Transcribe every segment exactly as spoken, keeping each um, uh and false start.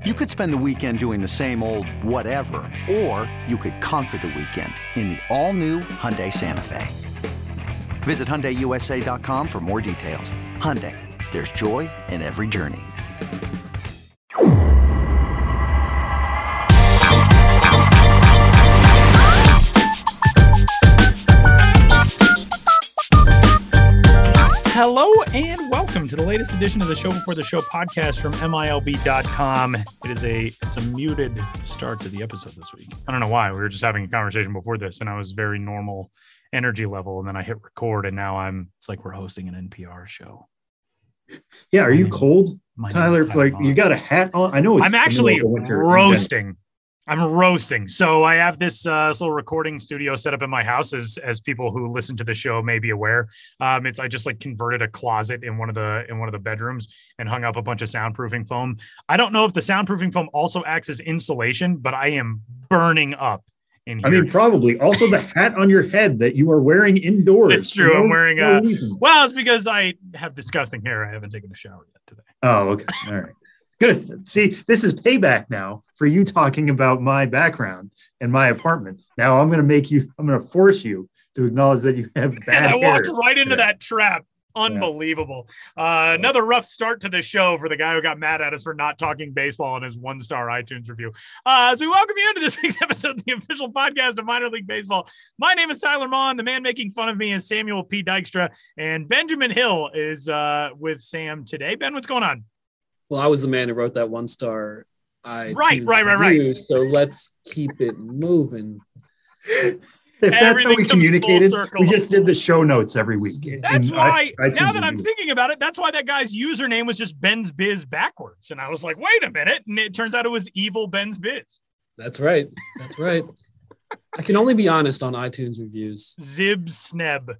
You could spend the weekend doing the same old whatever, or you could conquer the weekend in the all-new Hyundai Santa Fe. Visit Hyundai U S A dot com for more details. Hyundai, there's joy in every journey. Hello and welcome to the latest edition of the Show Before the Show podcast from M I L B dot com. It is a it's a muted start to the episode this week. I don't know why. We were just having a conversation before this, and I was very normal energy level, and then I hit record, and now I'm it's like we're hosting an N P R show. Yeah, are you cold, Tyler? Like you got a hat on? I know it's I'm actually roasting. I'm roasting. So I have this, uh, this little recording studio set up in my house, as as people who listen to the show may be aware. Um, it's I just like converted a closet in one of the in one of the bedrooms and hung up a bunch of soundproofing foam. I don't know if the soundproofing foam also acts as insulation, but I am burning up in here. I mean, probably. Also, the hat on your head that you are wearing indoors. It's true. No, I'm wearing a. No well, it's because I have disgusting hair. I haven't taken a shower yet today. Oh, okay. All right. Good. See, this is payback now for you talking about my background and my apartment. Now I'm going to make you, I'm going to force you to acknowledge that you have bad I hair. walked right into that trap. Unbelievable. Yeah. Uh, another rough start to the show for the guy who got mad at us for not talking baseball in his one-star iTunes review. Uh, as we welcome you into this week's episode of the official podcast of Minor League Baseball. My name is Tyler Maughan. The man making fun of me is Samuel P. Dykstra, and Benjamin Hill is uh, with Sam today. Ben, what's going on? Well, I was the man who wrote that one star. I right, right, right, right. So let's keep it moving. If that's Everything how we communicated, we just did the show notes every week. That's and why, I, I now that I'm thinking about it, that's why that guy's username was just Ben's Biz backwards. And I was like, wait a minute. And it turns out it was evil Ben's Biz. That's right. That's right. I can only be honest on iTunes reviews. Zib Sneb.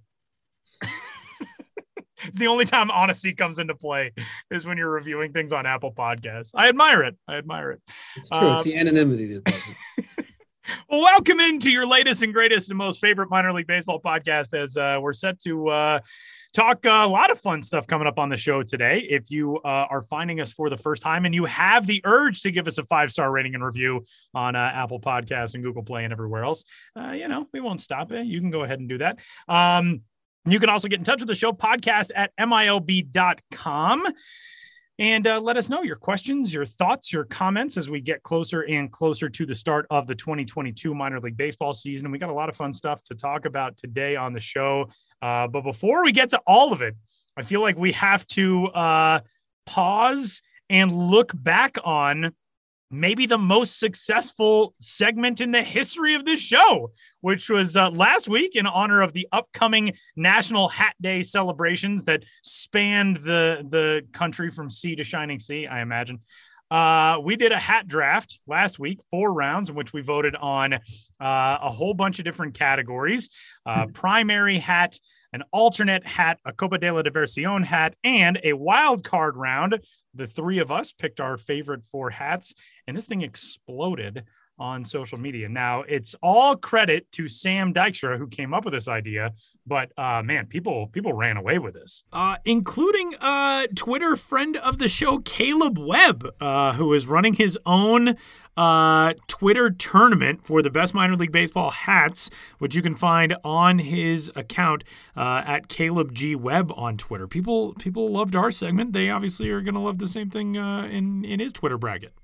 The only time honesty comes into play is when you're reviewing things on Apple Podcasts. I admire it. I admire it. It's true. Um, it's the anonymity that does it. Well, welcome into your latest and greatest and most favorite minor league baseball podcast, as uh, we're set to uh, talk uh, a lot of fun stuff coming up on the show today. If you uh, are finding us for the first time and you have the urge to give us a five-star rating and review on uh, Apple Podcasts and Google Play and everywhere else, uh, you know, we won't stop it. You can go ahead and do that. Um, You can also get in touch with the show, podcast at M I L B dot com, and uh, let us know your questions, your thoughts, your comments as we get closer and closer to the start of the twenty twenty-two minor league baseball season. And we got a lot of fun stuff to talk about today on the show. Uh, but before we get to all of it, I feel like we have to uh, pause and look back on maybe the most successful segment in the history of this show, which was uh, last week in honor of the upcoming National Hat Day celebrations that spanned the, the country from sea to shining sea, I imagine. Uh, we did a hat draft last week, four rounds in which we voted on uh, a whole bunch of different categories, uh, primary hat, an alternate hat, a Copa de la Diversión hat, and a wild card round. The three of us picked our favorite four hats, and this thing exploded on social media. Now, it's all credit to Sam Dykstra, who came up with this idea, but uh, man, people people ran away with this, uh, including uh, Twitter friend of the show, Caleb Webb, uh, who is running his own uh, Twitter tournament for the best minor league baseball hats, which you can find on his account uh, at Caleb G Webb on Twitter. People people loved our segment. They obviously are going to love the same thing uh, in in his Twitter bracket.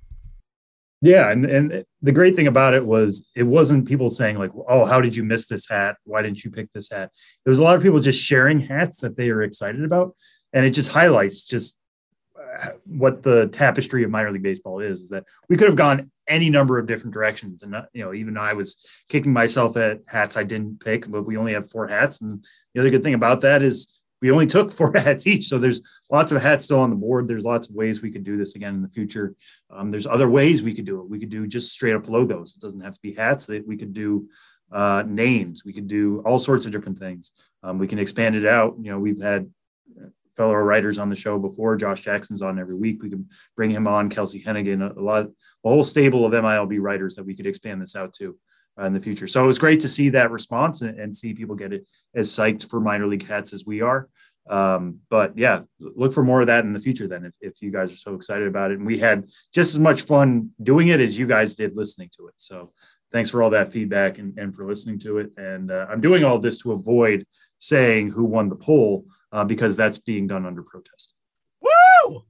Yeah, and, and the great thing about it was it wasn't people saying like, oh, how did you miss this hat? Why didn't you pick this hat? There was a lot of people just sharing hats that they are excited about, and it just highlights just what the tapestry of minor league baseball is, is that we could have gone any number of different directions. And, you know, even I was kicking myself at hats I didn't pick, but we only have four hats. And the other good thing about that is we only took four hats each. So there's lots of hats still on the board. There's lots of ways we could do this again in the future. Um, there's other ways we could do it. We could do just straight up logos. It doesn't have to be hats. We could do uh, names. We could do all sorts of different things. Um, we can expand it out. You know, we've had fellow writers on the show before. Josh Jackson's on every week. We can bring him on, Kelsey Hennigan, a lot, a whole stable of M I L B writers that we could expand this out to uh, in the future. So it was great to see that response and, and see people get it as psyched for minor league hats as we are. Um, but yeah, look for more of that in the future then, if, if you guys are so excited about it. And we had just as much fun doing it as you guys did listening to it. So thanks for all that feedback and, and for listening to it. And uh, I'm doing all this to avoid saying who won the poll uh, because that's being done under protest. Woo!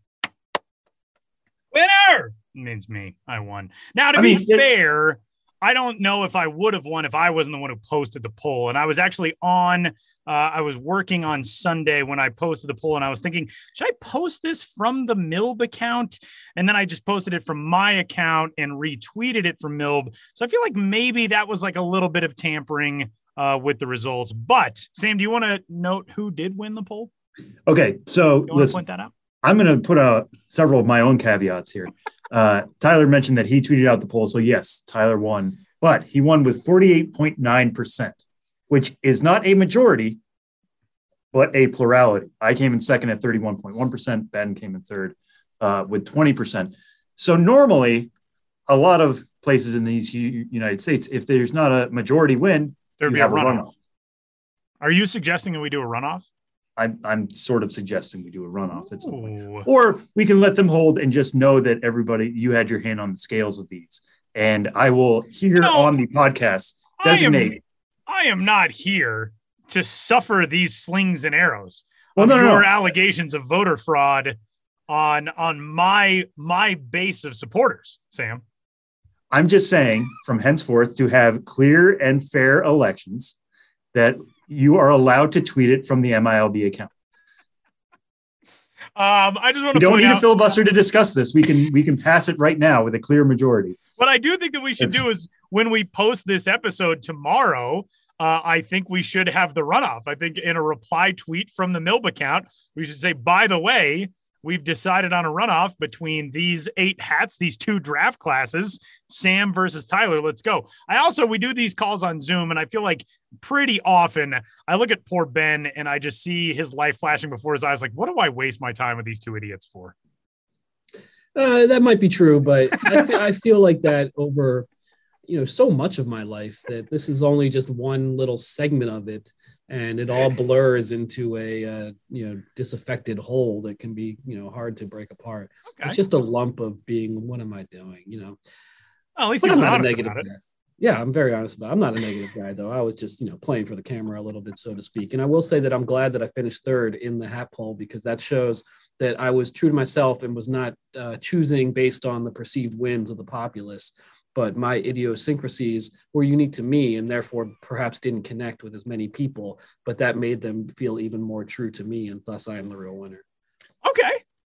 Winner! Means me. I won. Now, to I be mean, fair, it, I don't know if I would have won if I wasn't the one who posted the poll. And I was actually on Uh, I was working on Sunday when I posted the poll, and I was thinking, should I post this from the Milb account? And then I just posted it from my account and retweeted it from Milb. So I feel like maybe that was like a little bit of tampering uh, with the results. But Sam, do you want to note who did win the poll? Okay, so you want to point that out? I'm going to put out several of my own caveats here. Uh, Tyler mentioned that he tweeted out the poll. So yes, Tyler won, but he won with forty-eight point nine percent. Which is not a majority, but a plurality. I came in second at thirty-one point one percent. Ben came in third uh, with twenty percent. So normally, a lot of places in these U- United States, if there's not a majority win, there'd be a runoff. a runoff. Are you suggesting that we do a runoff? I'm, I'm sort of suggesting we do a runoff at some point. Or we can let them hold and just know that everybody, you had your hand on the scales of these. And I will here you know, on the podcast designate I am not here to suffer these slings and arrows. Well, no, no, your no. allegations of voter fraud on on my my base of supporters, Sam. I'm just saying, from henceforth, to have clear and fair elections, that you are allowed to tweet it from the M I L B account. Um, I just want to. We don't need out- a filibuster to discuss this. We can we can pass it right now with a clear majority. What I do think that we should it's, do is when we post this episode tomorrow, uh, I think we should have the runoff. I think in a reply tweet from the Milb account, we should say, by the way, we've decided on a runoff between these eight hats, these two draft classes, Sam versus Tyler. Let's go. I also, we do these calls on Zoom, and I feel like pretty often I look at poor Ben and I just see his life flashing before his eyes. Like, what do I waste my time with these two idiots for? Uh, that might be true, but I, th- I feel like that over, you know, so much of my life that this is only just one little segment of it, and it all blurs into a uh, you know disaffected whole that can be you know hard to break apart. Okay. It's just a lump of being, what am I doing? You know, well, at least but I'm not not a negative guy. Yeah, I'm very honest about it. I'm not a negative guy, though. I was just, you know, playing for the camera a little bit, so to speak. And I will say that I'm glad that I finished third in the hat poll, because that shows that I was true to myself and was not uh, choosing based on the perceived whims of the populace, but my idiosyncrasies were unique to me and therefore perhaps didn't connect with as many people, but that made them feel even more true to me, and thus I am the real winner. Okay.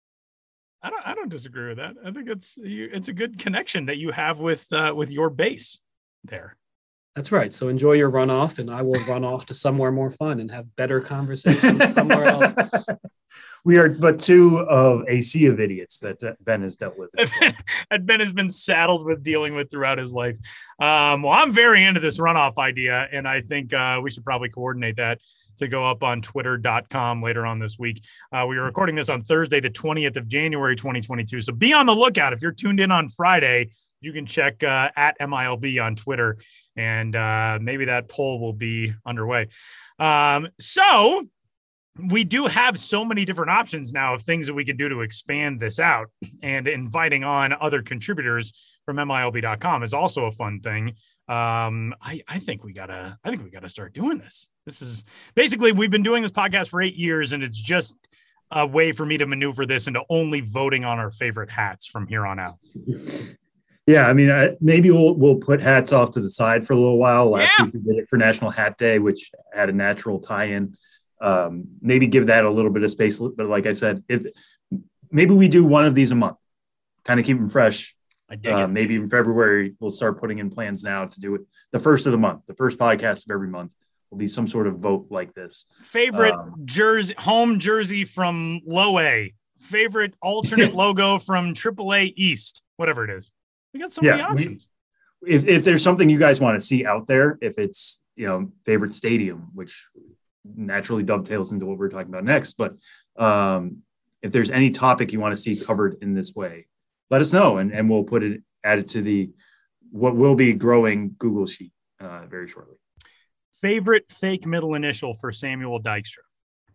I don't I don't disagree with that. I think it's it's a good connection that you have with uh, with your base there. That's right. So enjoy your runoff, and I will run off to somewhere more fun and have better conversations somewhere else. We are but two of a sea of idiots that uh, Ben has dealt with. That Ben has been saddled with dealing with throughout his life. Um, well, I'm very into this runoff idea, and I think uh, we should probably coordinate that to go up on twitter dot com later on this week. Uh, we are recording this on Thursday, the twentieth of January, twenty twenty-two. So be on the lookout. If you're tuned in on Friday, you can check uh, at M I L B on Twitter, and uh, maybe that poll will be underway. Um, so we do have so many different options now of things that we can do to expand this out, and inviting on other contributors from M I L B dot com is also a fun thing. Um, I, I think we gotta, I think we gotta start doing this. This is basically, we've been doing this podcast for eight years, and it's just a way for me to maneuver this into only voting on our favorite hats from here on out. Yeah, I mean, I, maybe we'll we'll put hats off to the side for a little while. Last yeah. week we did it for National Hat Day, which had a natural tie-in. Um, maybe give that a little bit of space. But like I said, if maybe we do one of these a month, kind of keep them fresh. I dig uh, it. Maybe in February we'll start putting in plans now to do it the first of the month. The first podcast of every month will be some sort of vote like this. Favorite um, jersey, home jersey from Low A. Favorite alternate logo from Triple A East. Whatever it is. We got so yeah, many options. We, if if there's something you guys want to see out there, if it's, you know, favorite stadium, which naturally dovetails into what we're talking about next, but um, if there's any topic you want to see covered in this way, let us know, and, and we'll put it added to the what will be growing Google Sheet uh, very shortly. Favorite fake middle initial for Samuel Dykstra?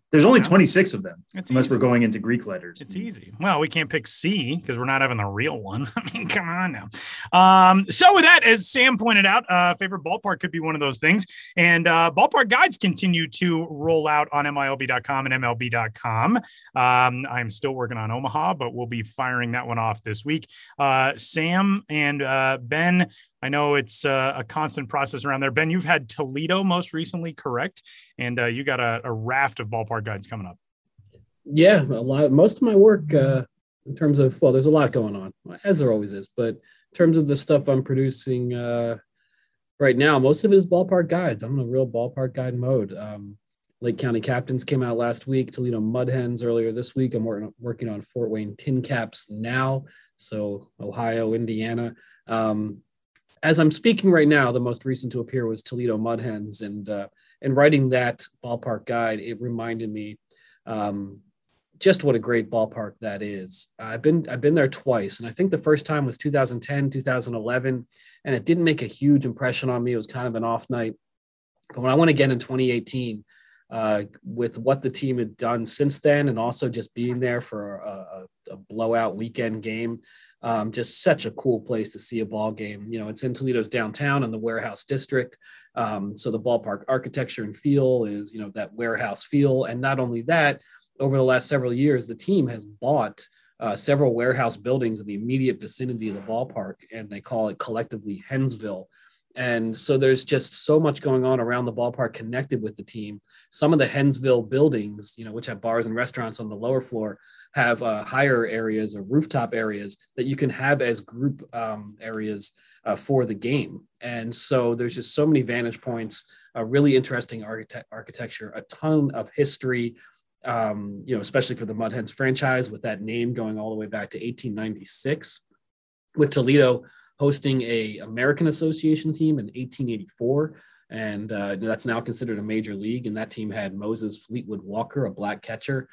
There's only twenty-six of them, it's unless easy. we're going into Greek letters. It's easy. Well, we can't pick C because we're not having the real one. I mean, come on now. Um, so with that, as Sam pointed out, uh, favorite ballpark could be one of those things. And uh, ballpark guides continue to roll out on M I L B dot com and M L B dot com. Um, I'm still working on Omaha, but we'll be firing that one off this week. Uh, Sam and uh, Ben, I know it's uh, a constant process around there. Ben, you've had Toledo most recently, correct? And uh, you got a, a raft of ballpark guides coming up. Yeah, a lot. Most of my work uh, in terms of, well, there's a lot going on, as there always is. But in terms of the stuff I'm producing uh, right now, most of it is ballpark guides. I'm in a real ballpark guide mode. Um, Lake County Captains came out last week. Toledo Mud Hens earlier this week. I'm working, working on Fort Wayne Tin Caps now. So Ohio, Indiana. Um, as I'm speaking right now, the most recent to appear was Toledo Mud Hens. And, uh, and writing that ballpark guide, it reminded me um, just what a great ballpark that is. I've been, I've been there twice. And I think the first time was two thousand ten, two thousand eleven, and it didn't make a huge impression on me. It was kind of an off night. But when I went again in twenty eighteen, uh, with what the team had done since then, and also just being there for a, a, a blowout weekend game, um, just such a cool place to see a ball game. You know, it's in Toledo's downtown in the Warehouse District. Um, so the ballpark architecture and feel is, you know, that warehouse feel. And not only that, over the last several years, the team has bought uh, several warehouse buildings in the immediate vicinity of the ballpark, and they call it collectively Hensville. And so there's just so much going on around the ballpark connected with the team. Some of the Hensville buildings, you know, which have bars and restaurants on the lower floor, have uh, higher areas or rooftop areas that you can have as group um, areas uh, for the game. And so there's just so many vantage points, a really interesting architect- architecture, a ton of history, um, you know, especially for the Mud Hens franchise, with that name going all the way back to eighteen ninety-six, with Toledo hosting a American Association team in eighteen eighty-four. And uh, that's now considered a major league. And that team had Moses Fleetwood Walker, a black catcher,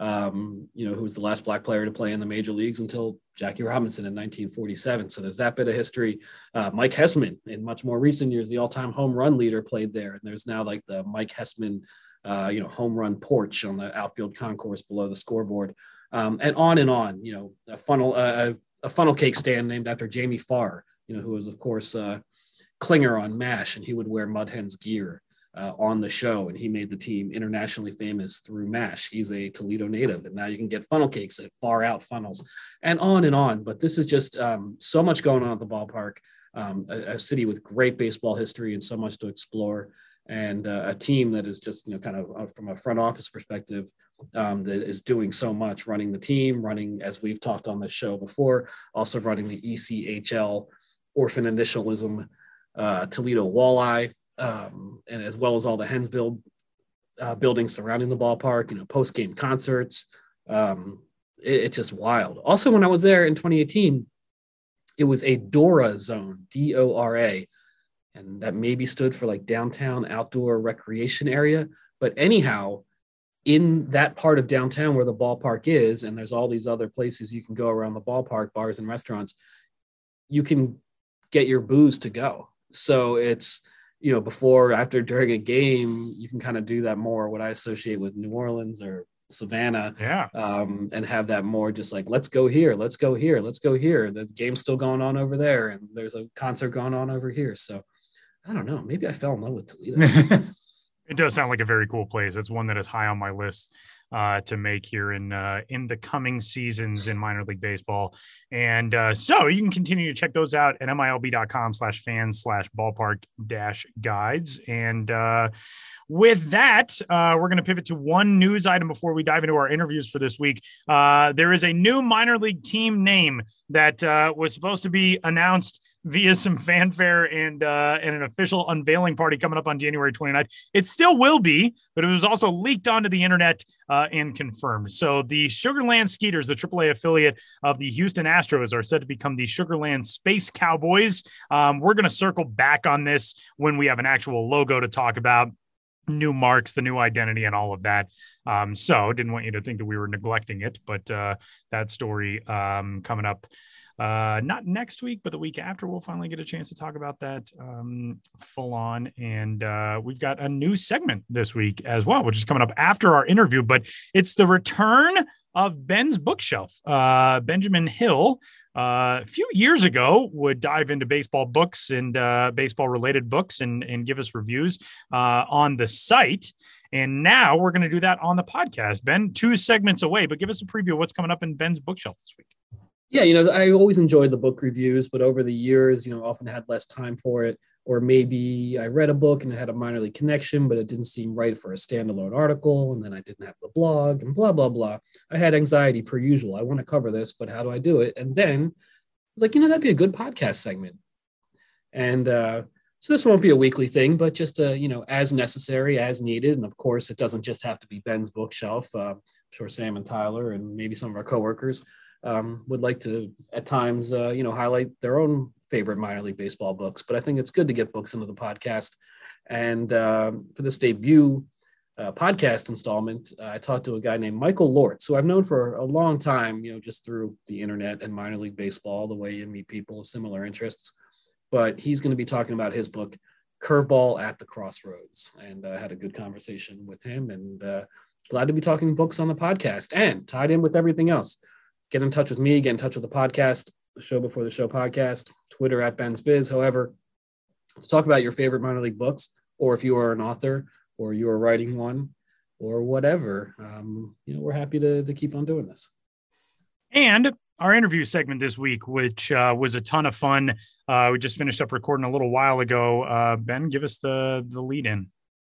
um, you know, who was the last black player to play in the major leagues until Jackie Robinson in nineteen forty-seven. So there's that bit of history. Uh, Mike Hessman, in much more recent years, the all-time home run leader, played there. And there's now like the Mike Hessman, uh, you know, home run porch on the outfield concourse below the scoreboard, um, and on and on, you know, a funnel, uh, a funnel cake stand named after Jamie Farr, you know, who was, of course, uh, Klinger on MASH, and he would wear Mud Hens gear uh, on the show, and he made the team internationally famous through MASH. He's a Toledo native, and now you can get funnel cakes at Far Out Funnels, and on and on. But this is just um, so much going on at the ballpark, um, a, a city with great baseball history and so much to explore, and uh, a team that is just, you know, kind of uh, from a front office perspective, um, that is doing so much, running the team, running, as we've talked on this show before, also running the E C H L Orphan Initialism uh, Toledo Walleye, um, and as well as all the Hensville uh, buildings surrounding the ballpark, you know, post-game concerts. Um, it, it's just wild. Also, when I was there in twenty eighteen, it was a DORA zone, D O R A, and that maybe stood for like downtown outdoor recreation area. But anyhow, in that part of downtown where the ballpark is, and there's all these other places you can go around the ballpark, bars and restaurants, you can get your booze to go. So it's, you know, before, after, during a game, you can kind of do that more, what I associate with New Orleans or Savannah, yeah, um, and have that more just like, let's go here, let's go here, let's go here. The game's still going on over there, and there's a concert going on over here. So I don't know, maybe I fell in love with Toledo. It does sound like a very cool place. It's one that is high on my list uh, to make here in uh, in the coming seasons in minor league baseball. And uh, so you can continue to check those out at M I L B dot com slash fans slash ballpark dash guides. And uh, with that, uh, we're going to pivot to one news item before we dive into our interviews for this week. Uh, there is a new minor league team name that uh, was supposed to be announced via some fanfare and uh, and an official unveiling party coming up on January twenty-ninth. It still will be, but it was also leaked onto the internet uh, and confirmed. So the Sugarland Skeeters, the triple A affiliate of the Houston Astros, are said to become the Sugarland Space Cowboys. Um, we're going to circle back on this when we have an actual logo to talk about, new marks, the new identity, and all of that. Um, so didn't want you to think that we were neglecting it, but uh, that story um, coming up Uh, not next week, but the week after, we'll finally get a chance to talk about that um, full on. And uh, we've got a new segment this week as well, which is coming up after our interview, but it's the return of Ben's Bookshelf. Uh, Benjamin Hill, uh, a few years ago, would dive into baseball books and uh, baseball related books and, and give us reviews uh, on the site. And now we're going to do that on the podcast. Ben, two segments away, but give us a preview of what's coming up in Ben's Bookshelf this week. Yeah, you know, I always enjoyed the book reviews, but over the years, you know, often had less time for it. Or maybe I read a book and it had a minor league connection, but it didn't seem right for a standalone article. And then I didn't have the blog and blah, blah, blah. I had anxiety per usual. I want to cover this, but how do I do it? And then I was like, you know, that'd be a good podcast segment. And uh, so this won't be a weekly thing, but just, uh, you know, as necessary, as needed. And of course, it doesn't just have to be Ben's Bookshelf. Uh, I'm sure Sam and Tyler and maybe some of our coworkers um, would like to at times, uh, you know, highlight their own favorite minor league baseball books, but I think it's good to get books into the podcast. And uh, for this debut uh, podcast installment, uh, I talked to a guy named Michael Lortz, who I've known for a long time, you know, just through the internet and minor league baseball, the way you meet people of similar interests. But he's going to be talking about his book, Curveball at the Crossroads. And I uh, had a good conversation with him, and uh, glad to be talking books on the podcast and tied in with everything else. Get in touch with me, get in touch with the podcast, the Show Before the Show podcast, Twitter at Ben's Biz. However, let's talk about your favorite minor league books, or if you are an author or you are writing one or whatever. Um, you know, we're happy to, to keep on doing this. And our interview segment this week, which uh, was a ton of fun. Uh, we just finished up recording a little while ago. Uh, Ben, give us the, the lead in.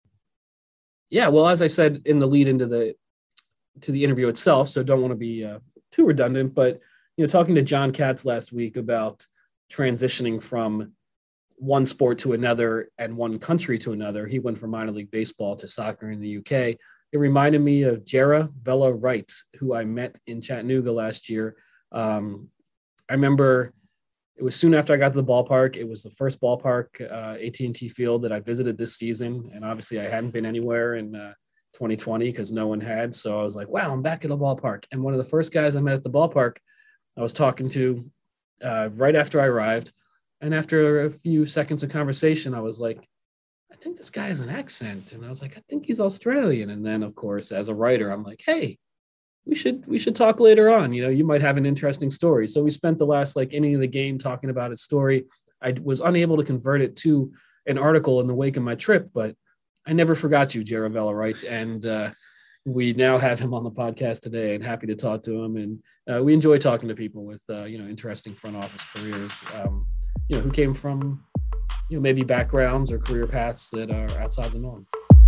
Yeah, well, as I said in the lead into the, to the interview itself, so don't want to be uh, too redundant, but you know, talking to John Katz last week about transitioning from one sport to another and one country to another. He went from minor league baseball to soccer in the U K. It reminded me of Jarrah Vella Wright, who I met in Chattanooga last year. Um, I remember it was soon after I got to the ballpark. It was the first ballpark, uh, A T and T Field, that I visited this season. And obviously I hadn't been anywhere in uh, twenty twenty because no one had. So I was like, wow, I'm back at the ballpark. And one of the first guys I met at the ballpark, I was talking to uh, right after I arrived. And after a few seconds of conversation, I was like, I think this guy has an accent. And I was like, I think he's Australian. And then, of course, as a writer, I'm like, hey, we should we should talk later on. You know, you might have an interesting story. So we spent the last like inning of the game talking about his story. I was unable to convert it to an article in the wake of my trip, but I never forgot you, Jarrah Vella Wright. And uh, we now have him on the podcast today, and happy to talk to him. And uh, we enjoy talking to people with, uh, you know, interesting front office careers, um, you know, who came from, you know, maybe backgrounds or career paths that are outside the norm.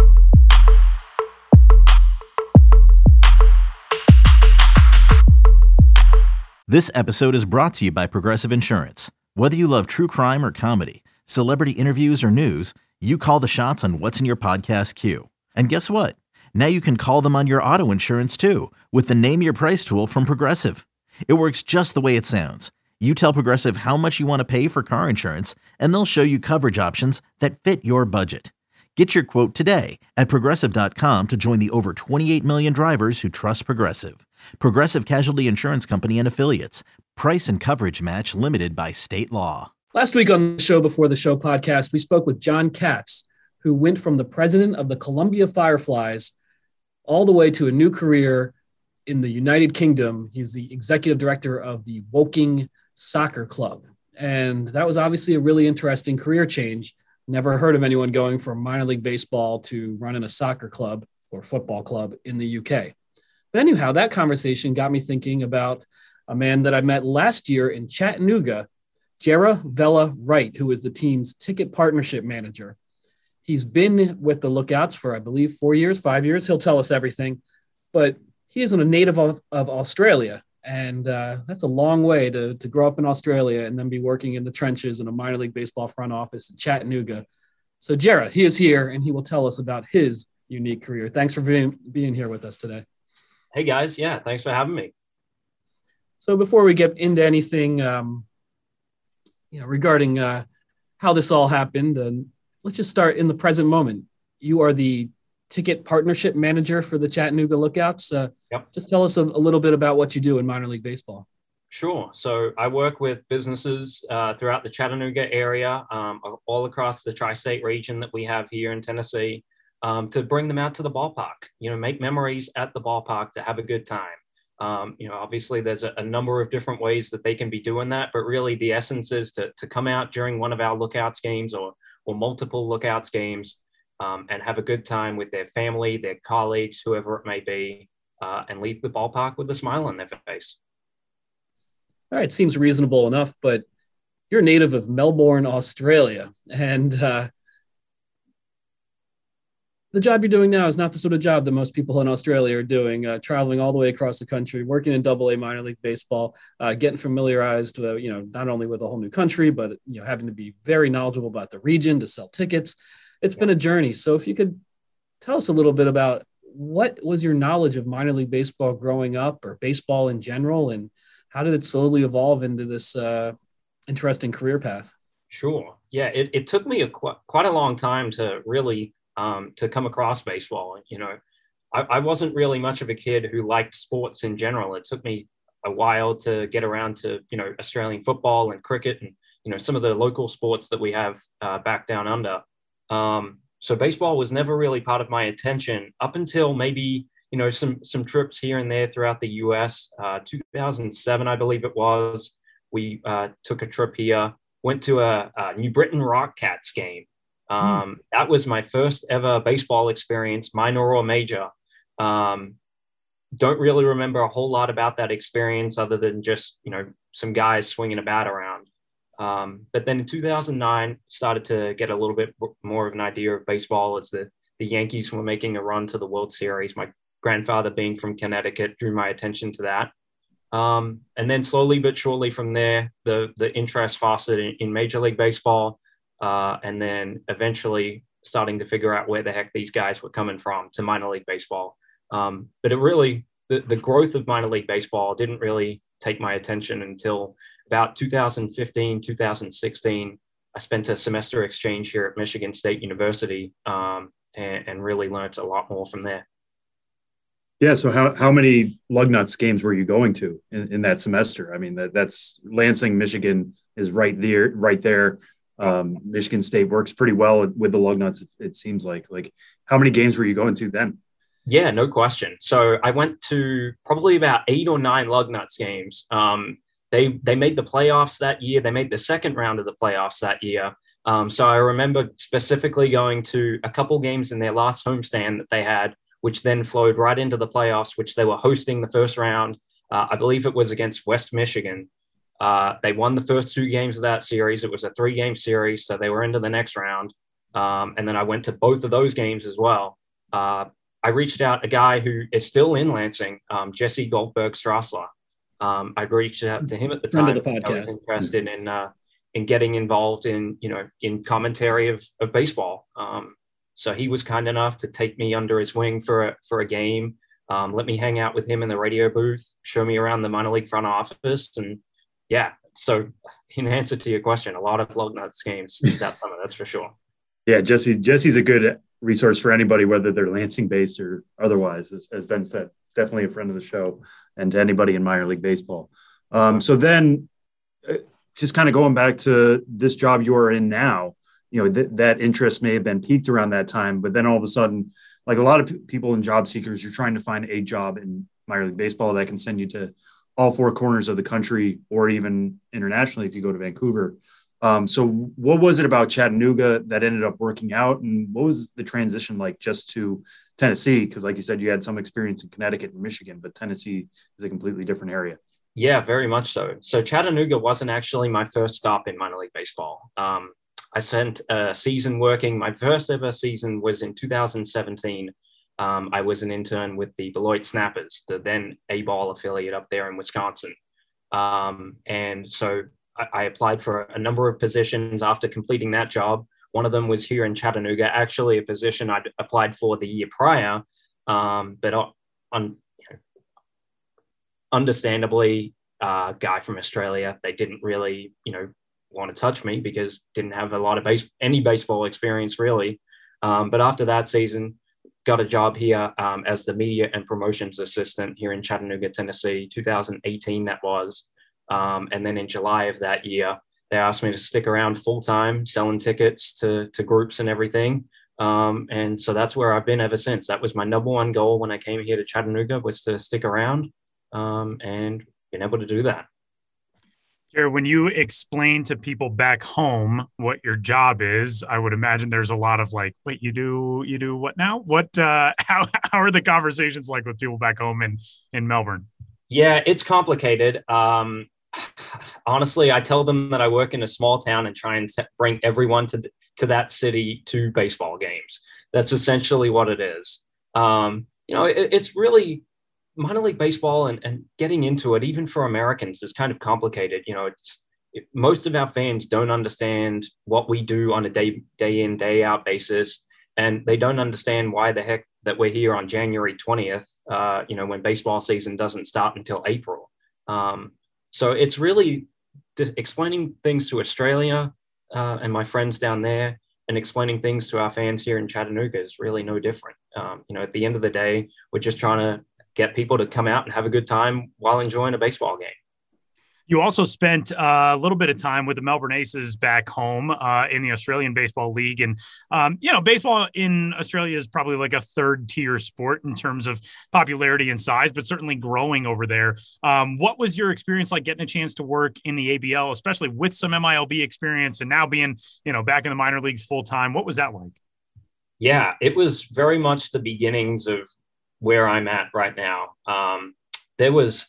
This episode is brought to you by Progressive Insurance. Whether you love true crime or comedy, celebrity interviews or news, you call the shots on what's in your podcast queue. And guess what? Now you can call them on your auto insurance too, with the Name Your Price tool from Progressive. It works just the way it sounds. You tell Progressive how much you want to pay for car insurance, and they'll show you coverage options that fit your budget. Get your quote today at Progressive dot com to join the over twenty-eight million drivers who trust Progressive. Progressive Casualty Insurance Company and Affiliates. Price and coverage match limited by state law. Last week on the Show Before the Show podcast, we spoke with John Katz, who went from the president of the Columbia Fireflies all the way to a new career in the United Kingdom. He's the executive director of the Woking Soccer Club. And that was obviously a really interesting career change. Never heard of anyone going from minor league baseball to running a soccer club or football club in the U K. But anyhow, that conversation got me thinking about a man that I met last year in Chattanooga, Jarrah Vella Wright, who is the team's ticket partnership manager. He's been with the Lookouts for, I believe, four years, five years. He'll tell us everything. But he is a native of, of Australia. And uh, that's a long way to, to grow up in Australia and then be working in the trenches in a minor league baseball front office in Chattanooga. So Jarrah, he is here, and he will tell us about his unique career. Thanks for being, being here with us today. Hey, guys. Yeah, thanks for having me. So before we get into anything, um, you know, regarding uh, how this all happened, and let's just start in the present moment. You are the ticket partnership manager for the Chattanooga Lookouts. Uh, yep. Just tell us a, a little bit about what you do in minor league baseball. Sure. So I work with businesses uh, throughout the Chattanooga area, um, all across the tri-state region that we have here in Tennessee, um, to bring them out to the ballpark, you know, make memories at the ballpark to have a good time. Um, you know, obviously there's a, a number of different ways that they can be doing that, but really the essence is to, to come out during one of our Lookouts games or, or multiple Lookouts games um, and have a good time with their family, their colleagues, whoever it may be, uh, and leave the ballpark with a smile on their face. All right, seems reasonable enough, but you're a native of Melbourne, Australia, and uh, the job you're doing now is not the sort of job that most people in Australia are doing, uh, traveling all the way across the country, working in double A minor league baseball, uh, getting familiarized, uh, you know, not only with a whole new country, but, you know, having to be very knowledgeable about the region to sell tickets. It's been a journey. So if you could tell us a little bit about what was your knowledge of minor league baseball growing up or baseball in general, and how did it slowly evolve into this uh, interesting career path? Sure. Yeah, it, it took me a qu- quite a long time to really um, to come across baseball. You know, I, I wasn't really much of a kid who liked sports in general. It took me a while to get around to, you know, Australian football and cricket and, you know, some of the local sports that we have uh, back down under. Um, so baseball was never really part of my attention up until maybe, you know, some some trips here and there throughout the U S. Uh, two thousand seven, I believe it was, we uh, took a trip here, went to a, a New Britain Rockcats game. Um, mm. That was my first ever baseball experience, minor or major. Um, don't really remember a whole lot about that experience other than just, you know, some guys swinging a bat around. Um, but then in two thousand nine, started to get a little bit more of an idea of baseball as the, the Yankees were making a run to the World Series. My grandfather being from Connecticut drew my attention to that. Um, and then slowly but surely from there, the, the interest fostered in, in Major League Baseball. Uh, and then eventually starting to figure out where the heck these guys were coming from to minor league baseball. Um, but it really, the, the growth of minor league baseball didn't really take my attention until about two thousand fifteen, two thousand sixteen. I spent a semester exchange here at Michigan State University um, and, and really learned a lot more from there. Yeah. So how, how many Lugnuts games were you going to in, in that semester? I mean, that, that's Lansing, Michigan is right there, right there. Um, Michigan State works pretty well with the Lugnuts. It, it seems like, like how many games were you going to then? Yeah, no question. So I went to probably about eight or nine Lugnuts games. Um, they, they made the playoffs that year. They made the second round of the playoffs that year. Um, so I remember specifically going to a couple games in their last homestand that they had, which then flowed right into the playoffs, which they were hosting the first round. Uh, I believe it was against West Michigan. Uh, they won the first two games of that series. It was a three-game series, so they were into the next round. Um, and then I went to both of those games as well. Uh, I reached out a guy who is still in Lansing, um, Jesse Goldberg Strassler. Um, I reached out to him at the time. Friend of the podcast. I was interested in uh, in getting involved in, you know, in commentary of, of baseball. Um, So he was kind enough to take me under his wing for a, for a game, um, let me hang out with him in the radio booth, show me around the minor league front office. And yeah, so in answer to your question, a lot of Lugnuts games that summer, that's for sure. Yeah, Jesse, Jesse's a good resource for anybody, whether they're Lansing based or otherwise, as, as Ben said, definitely a friend of the show and to anybody in minor league baseball. Um, so then uh, just kind of going back to this job you're in now, you know, th- that interest may have been peaked around that time, but then all of a sudden, like a lot of p- people and job seekers, you're trying to find a job in minor league baseball that can send you to all four corners of the country or even internationally if you go to Vancouver. Um, so what was it about Chattanooga that ended up working out, and what was the transition like just to Tennessee? Because like you said, you had some experience in Connecticut and Michigan, but Tennessee is a completely different area. Yeah, very much so. So Chattanooga wasn't actually my first stop in minor league baseball. Um, I spent a season working. My first ever season was in two thousand seventeen. Um, I was an intern with the Beloit Snappers, the then A-ball affiliate up there in Wisconsin. Um, and so I, I applied for a number of positions after completing that job. One of them was here in Chattanooga, actually a position I'd applied for the year prior. Um, but on, on you know, understandably, a uh, guy from Australia, they didn't really, you know, want to touch me because didn't have a lot of base, any baseball experience really. Um, but after that season, got a job here um, as the media and promotions assistant here in Chattanooga, Tennessee, two thousand eighteen that was. Um, and then in July of that year, they asked me to stick around full time, selling tickets to to groups and everything. Um, and so that's where I've been ever since. That was my number one goal when I came here to Chattanooga, was to stick around, um, and been able to do that. Jared, when you explain to people back home what your job is, I would imagine there's a lot of like, wait, you do, you do what now? What, uh, how, how are the conversations like with people back home in, in Melbourne? Yeah, it's complicated. Um, honestly, I tell them that I work in a small town and try and t- bring everyone to, th- to that city to baseball games. That's essentially what it is. Um, you know, it, it's really, minor league baseball and, and getting into it, even for Americans, is kind of complicated. You know, it's it, most of our fans don't understand what we do on a day, day in, day out basis. And they don't understand why the heck that we're here on January twentieth, uh, you know, when baseball season doesn't start until April. Um, so it's really just explaining things to Australia uh, and my friends down there, and explaining things to our fans here in Chattanooga is really no different. Um, you know, at the end of the day, we're just trying to get people to come out and have a good time while enjoying a baseball game. You also spent uh, a little bit of time with the Melbourne Aces back home uh, in the Australian Baseball League. And, um, you know, baseball in Australia is probably like a third tier sport in terms of popularity and size, but certainly growing over there. Um, what was your experience like getting a chance to work in the A B L, especially with some M I L B experience and now being, you know, back in the minor leagues full time? What was that like? Yeah, it was very much the beginnings of where I'm at right now. Um, there was,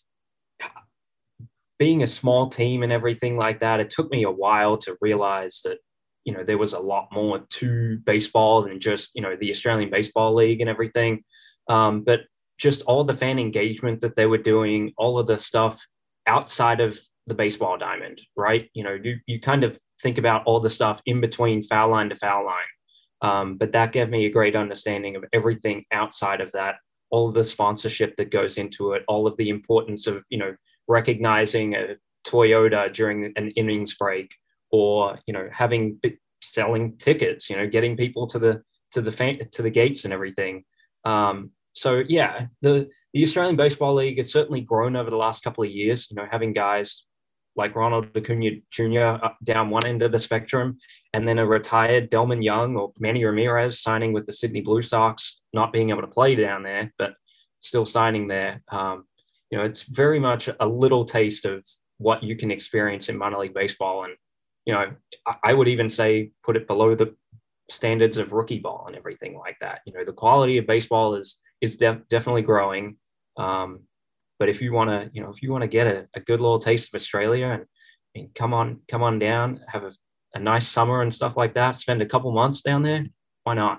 being a small team and everything like that, it took me a while to realize that, you know, there was a lot more to baseball than just, you know, the Australian Baseball League and everything. Um, but just all the fan engagement that they were doing, all of the stuff outside of the baseball diamond, right? You know, you, you kind of think about all the stuff in between foul line to foul line. Um, but that gave me a great understanding of everything outside of that, all of the sponsorship that goes into it, all of the importance of, you know, recognizing a Toyota during an innings break, or, you know, having selling tickets, you know, getting people to the, to the fan, to the gates and everything. Um, so yeah, the, the Australian Baseball League has certainly grown over the last couple of years, you know, having guys like Ronald Acuna Junior down one end of the spectrum, and then a retired Delman Young or Manny Ramirez signing with the Sydney Blue Sox, not being able to play down there, but still signing there. Um, you know, it's very much a little taste of what you can experience in minor league baseball. And, you know, I would even say put it below the standards of rookie ball and everything like that. You know, the quality of baseball is, is def- definitely growing. Um, But if you want to, you know, if you want to get a, a good little taste of Australia and, and come on, come on down, have a, a nice summer and stuff like that, spend a couple months down there, why not?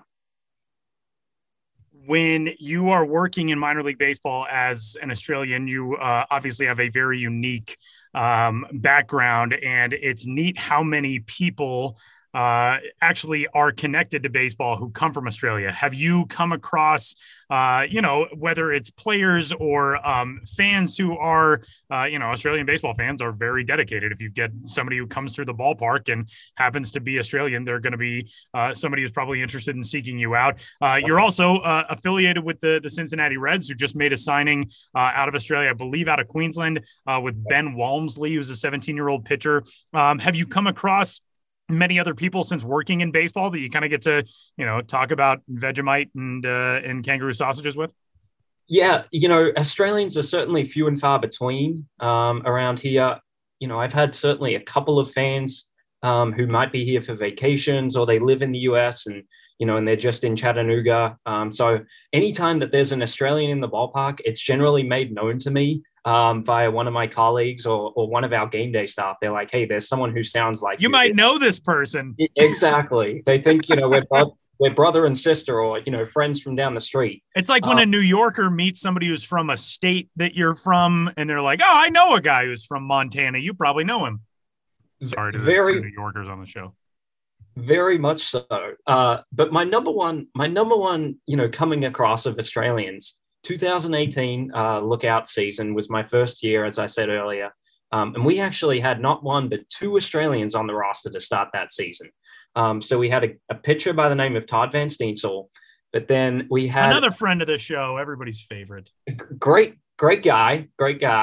When you are working in minor league baseball as an Australian, you uh, obviously have a very unique um, background, and it's neat how many people uh, actually are connected to baseball who come from Australia. Have you come across, uh, you know, whether it's players or um, fans who are, uh, you know, Australian baseball fans are very dedicated. If you get somebody who comes through the ballpark and happens to be Australian, they're going to be uh, somebody who's probably interested in seeking you out. Uh, you're also uh, affiliated with the, the Cincinnati Reds, who just made a signing uh, out of Australia, I believe out of Queensland, uh, with Ben Walmsley, who's a seventeen-year-old pitcher. Um, have you come across many other people since working in baseball that you kind of get to, you know, talk about Vegemite and uh, and kangaroo sausages with? Yeah, you know, Australians are certainly few and far between um, around here. You know, I've had certainly a couple of fans um, who might be here for vacations, or they live in the U S and, you know, and they're just in Chattanooga. Um, so anytime that there's an Australian in the ballpark, it's generally made known to me um, via one of my colleagues or, or one of our game day staff. They're like, hey, there's someone who sounds like you. You might know this person. Exactly. They think, you know, we're, bro- we're brother and sister, or, you know, friends from down the street. It's like when um, a New Yorker meets somebody who's from a state that you're from, and they're like, oh, I know a guy who's from Montana. You probably know him. Sorry to very, the two New Yorkers on the show. Very much so. Uh, but my number one, my number one, you know, coming across of Australians, two thousand eighteen uh, lookout season was my first year, as I said earlier. Um, and we actually had not one, but two Australians on the roster to start that season. Um, so we had a, a pitcher by the name of Todd Van Steensel, but then we had another friend of the show, everybody's favorite. Great, great guy, great guy.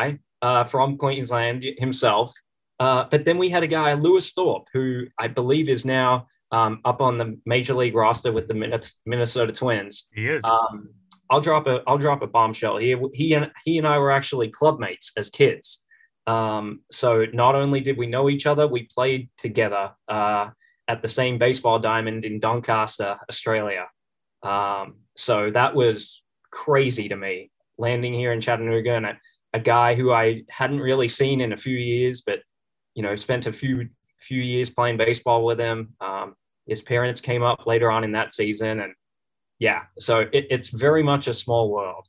uh, from Queensland himself. Uh, but then we had a guy, Lewis Thorpe, who I believe is now um, up on the major league roster with the Minnesota Twins. He is. Um, I'll drop a I'll drop a bombshell here. He and he and I were actually clubmates as kids. Um, so not only did we know each other, we played together uh, at the same baseball diamond in Doncaster, Australia. Um, so that was crazy to me, landing here in Chattanooga, and a, a guy who I hadn't really seen in a few years, but you know, spent a few few years playing baseball with him. Um, his parents came up later on in that season, and yeah, so it, it's very much a small world.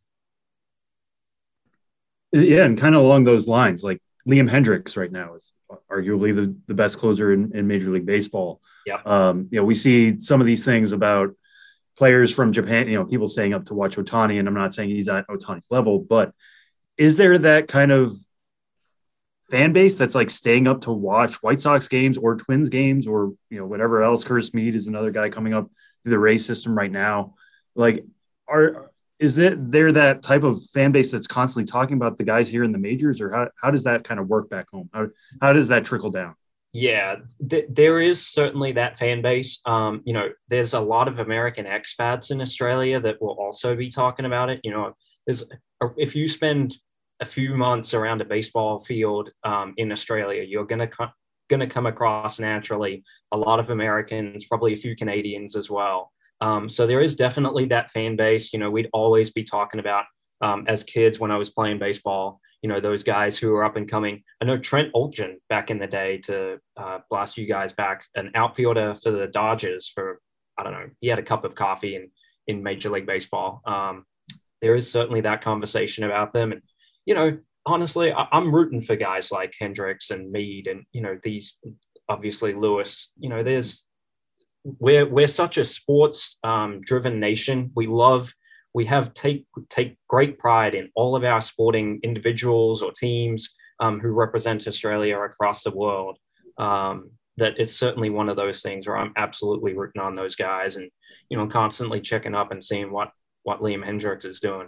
Yeah, and kind of along those lines, like Liam Hendriks right now is arguably the, the best closer in, in Major League Baseball. Yeah. Um, you know, we see some of these things about players from Japan, you know, people staying up to watch Ohtani, and I'm not saying he's at Ohtani's level, but is there that kind of fan base that's like staying up to watch White Sox games or Twins games or, you know, whatever else? Curtis Mead is another guy coming up through the Rays system right now. Like, are, is that there that type of fan base that's constantly talking about the guys here in the majors, or how, how does that kind of work back home? How, how does that trickle down? Yeah, th- there is certainly that fan base. Um, you know, there's a lot of American expats in Australia that will also be talking about it. You know, there's if you spend a few months around a baseball field um, in Australia, you're gonna co- gonna come across naturally a lot of Americans, probably a few Canadians as well. Um, so there is definitely that fan base. You know, we'd always be talking about um, as kids when I was playing baseball, you know, those guys who are up and coming. I know Trent Oltgen back in the day, to uh, blast you guys back, an outfielder for the Dodgers for, I don't know, he had a cup of coffee in, in Major League Baseball. Um, there is certainly that conversation about them. And, you know, honestly, I, I'm rooting for guys like Hendriks and Mead and, you know, these, obviously Lewis. You know, there's, we're, we're such a sports um, driven nation. We love, we have take take great pride in all of our sporting individuals or teams um, who represent Australia across the world. Um, that it's certainly one of those things where I'm absolutely rooting on those guys, and you know, constantly checking up and seeing what what Liam Hendriks is doing.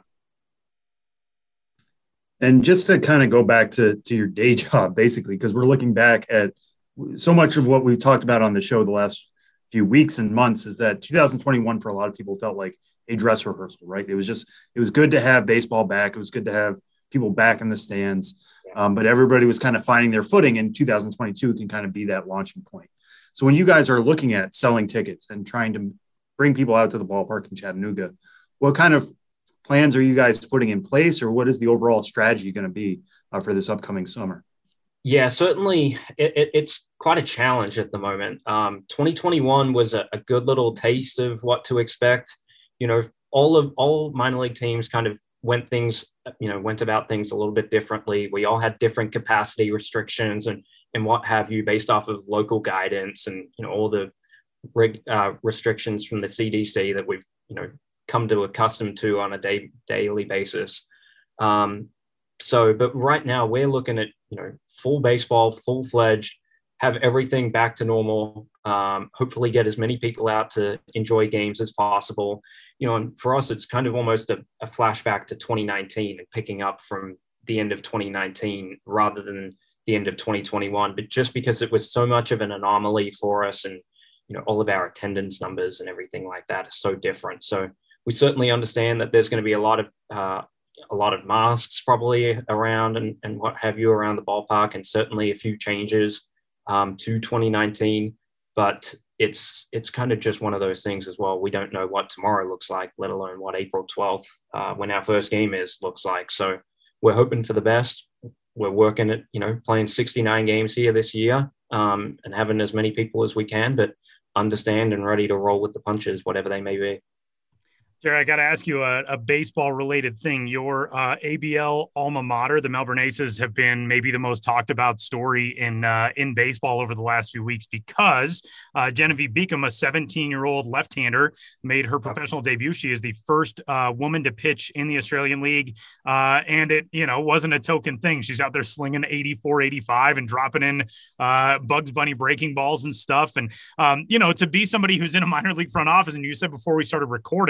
And just to kind of go back to to your day job, basically, because we're looking back at so much of what we've talked about on the show the last few weeks and months, is that two thousand twenty-one for a lot of people felt like a dress rehearsal, right? It was just, it was good to have baseball back. It was good to have people back in the stands. Um, but everybody was kind of finding their footing, and two thousand twenty-two can kind of be that launching point. So when you guys are looking at selling tickets and trying to bring people out to the ballpark in Chattanooga, what kind of plans are you guys putting in place, or what is the overall strategy going to be uh, for this upcoming summer? Yeah, certainly it, it, it's quite a challenge at the moment. Um, twenty twenty-one was a, a good little taste of what to expect. You know, all of all minor league teams kind of went things, you know, went about things a little bit differently. We all had different capacity restrictions and and what have you, based off of local guidance and, you know, all the reg, uh, restrictions from the C D C that we've, you know, come to accustom to on a day daily basis. Um, so, but right now we're looking at, you know, full baseball, full fledged, have everything back to normal. Um, hopefully get as many people out to enjoy games as possible. You know, and for us, it's kind of almost a, a flashback to twenty nineteen and picking up from the end of twenty nineteen rather than the end of twenty twenty-one. But just because it was so much of an anomaly for us, and, you know, all of our attendance numbers and everything like that is so different. So we certainly understand that there's going to be a lot of, uh, a lot of masks probably around and, and what have you around the ballpark, and certainly a few changes um, to twenty nineteen. But it's it's kind of just one of those things as well. We don't know what tomorrow looks like, let alone what April twelfth, uh, when our first game is, looks like. So we're hoping for the best. We're working at, you know, playing sixty-nine games here this year um, and having as many people as we can, but understand and ready to roll with the punches, whatever they may be. Jerry, I got to ask you a, a baseball-related thing. Your uh, A B L alma mater, the Melbourne Aces, have been maybe the most talked about story in uh, in baseball over the last few weeks, because uh, Genevieve Beacom, a seventeen-year-old left-hander, made her professional debut. She is the first uh, woman to pitch in the Australian League, uh, and it, you know, wasn't a token thing. She's out there slinging eighty-four, eighty-five and dropping in uh, Bugs Bunny breaking balls and stuff. And um, you know, to be somebody who's in a minor league front office, and you said before we started recording,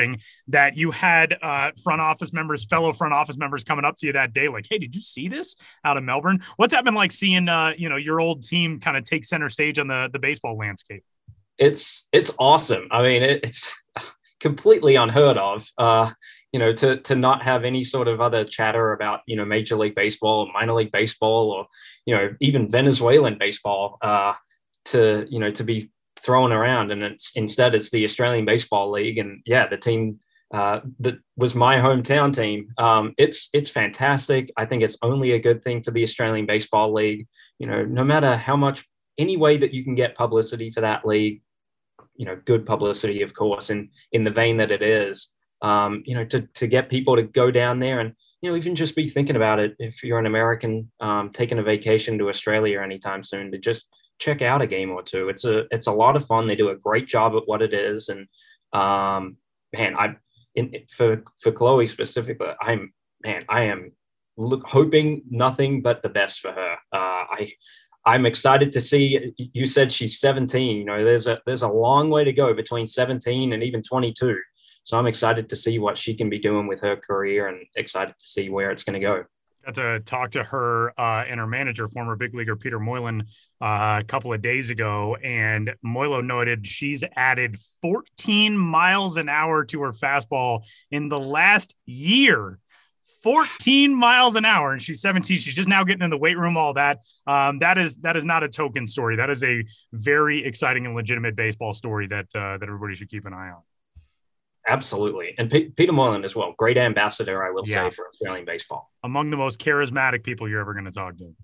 that you had uh, front office members, fellow front office members coming up to you that day, like, hey, did you see this out of Melbourne? What's that been like seeing, uh, you know, your old team kind of take center stage on the, the baseball landscape? It's, it's awesome. I mean, it, it's completely unheard of, uh, you know, to, to not have any sort of other chatter about, you know, Major League Baseball, minor league baseball, or, you know, even Venezuelan baseball, uh, to, you know, to be thrown around. And it's instead it's the Australian Baseball League. And yeah, the team uh, that was my hometown team. Um, it's, it's fantastic. I think it's only a good thing for the Australian Baseball League. You know, no matter how much, any way that you can get publicity for that league, you know, good publicity, of course, and in the vein that it is, um, you know, to, to get people to go down there and, you know, even just be thinking about it. If you're an American um, taking a vacation to Australia anytime soon, to just check out a game or two. It's a, it's a lot of fun. They do a great job at what it is. And um, man, I, in, for, for Chloe specifically, I'm, man, I am look, hoping nothing but the best for her. Uh, I, I'm excited to see. You said she's seventeen. You know, there's a there's a long way to go between seventeen and even twenty-two. So I'm excited to see what she can be doing with her career, and excited to see where it's going to go. Got to talk to her uh, and her manager, former big leaguer Peter Moylan, uh, a couple of days ago, and Moylo noted she's added fourteen miles an hour to her fastball in the last year. fourteen miles an hour, and she's seventeen. She's just now getting in the weight room, all that. Um, that is that is not a token story. That is a very exciting and legitimate baseball story that uh, that everybody should keep an eye on. Absolutely. And P- Peter Moylan as well. Great ambassador, I will yeah. say, for Australian baseball. Among the most charismatic people you're ever going to talk to.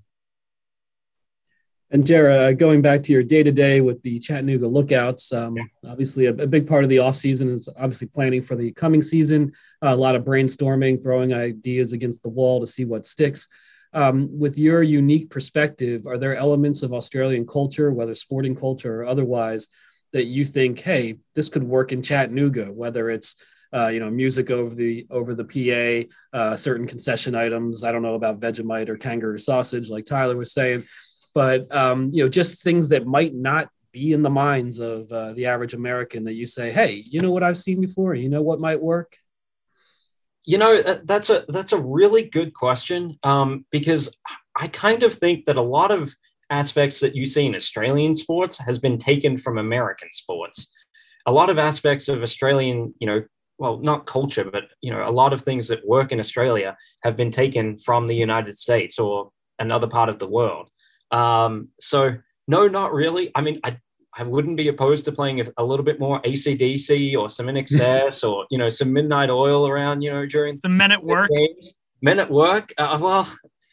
And Jara, going back to your day-to-day with the Chattanooga Lookouts, um, yeah. obviously a, a big part of the offseason is obviously planning for the coming season, uh, a lot of brainstorming, throwing ideas against the wall to see what sticks. Um, with your unique perspective, are there elements of Australian culture, whether sporting culture or otherwise, that you think, hey, this could work in Chattanooga, whether it's Uh, you know, music over the over the P A, uh, certain concession items. I don't know about Vegemite or kangaroo sausage, like Tyler was saying, but um, you know, just things that might not be in the minds of uh, the average American that you say, hey, you know what I've seen before? You know what might work? You know, that's a that's a really good question, um, because I kind of think that a lot of aspects that you see in Australian sports has been taken from American sports. A lot of aspects of Australian, you know, well, not culture, but, you know, a lot of things that work in Australia have been taken from the United States or another part of the world. Um, so no, not really. I mean, I, I wouldn't be opposed to playing a, a little bit more A C D C or some In Excess or, you know, some Midnight Oil around, you know, during the Men at Work. Games. Men at Work. Uh, well,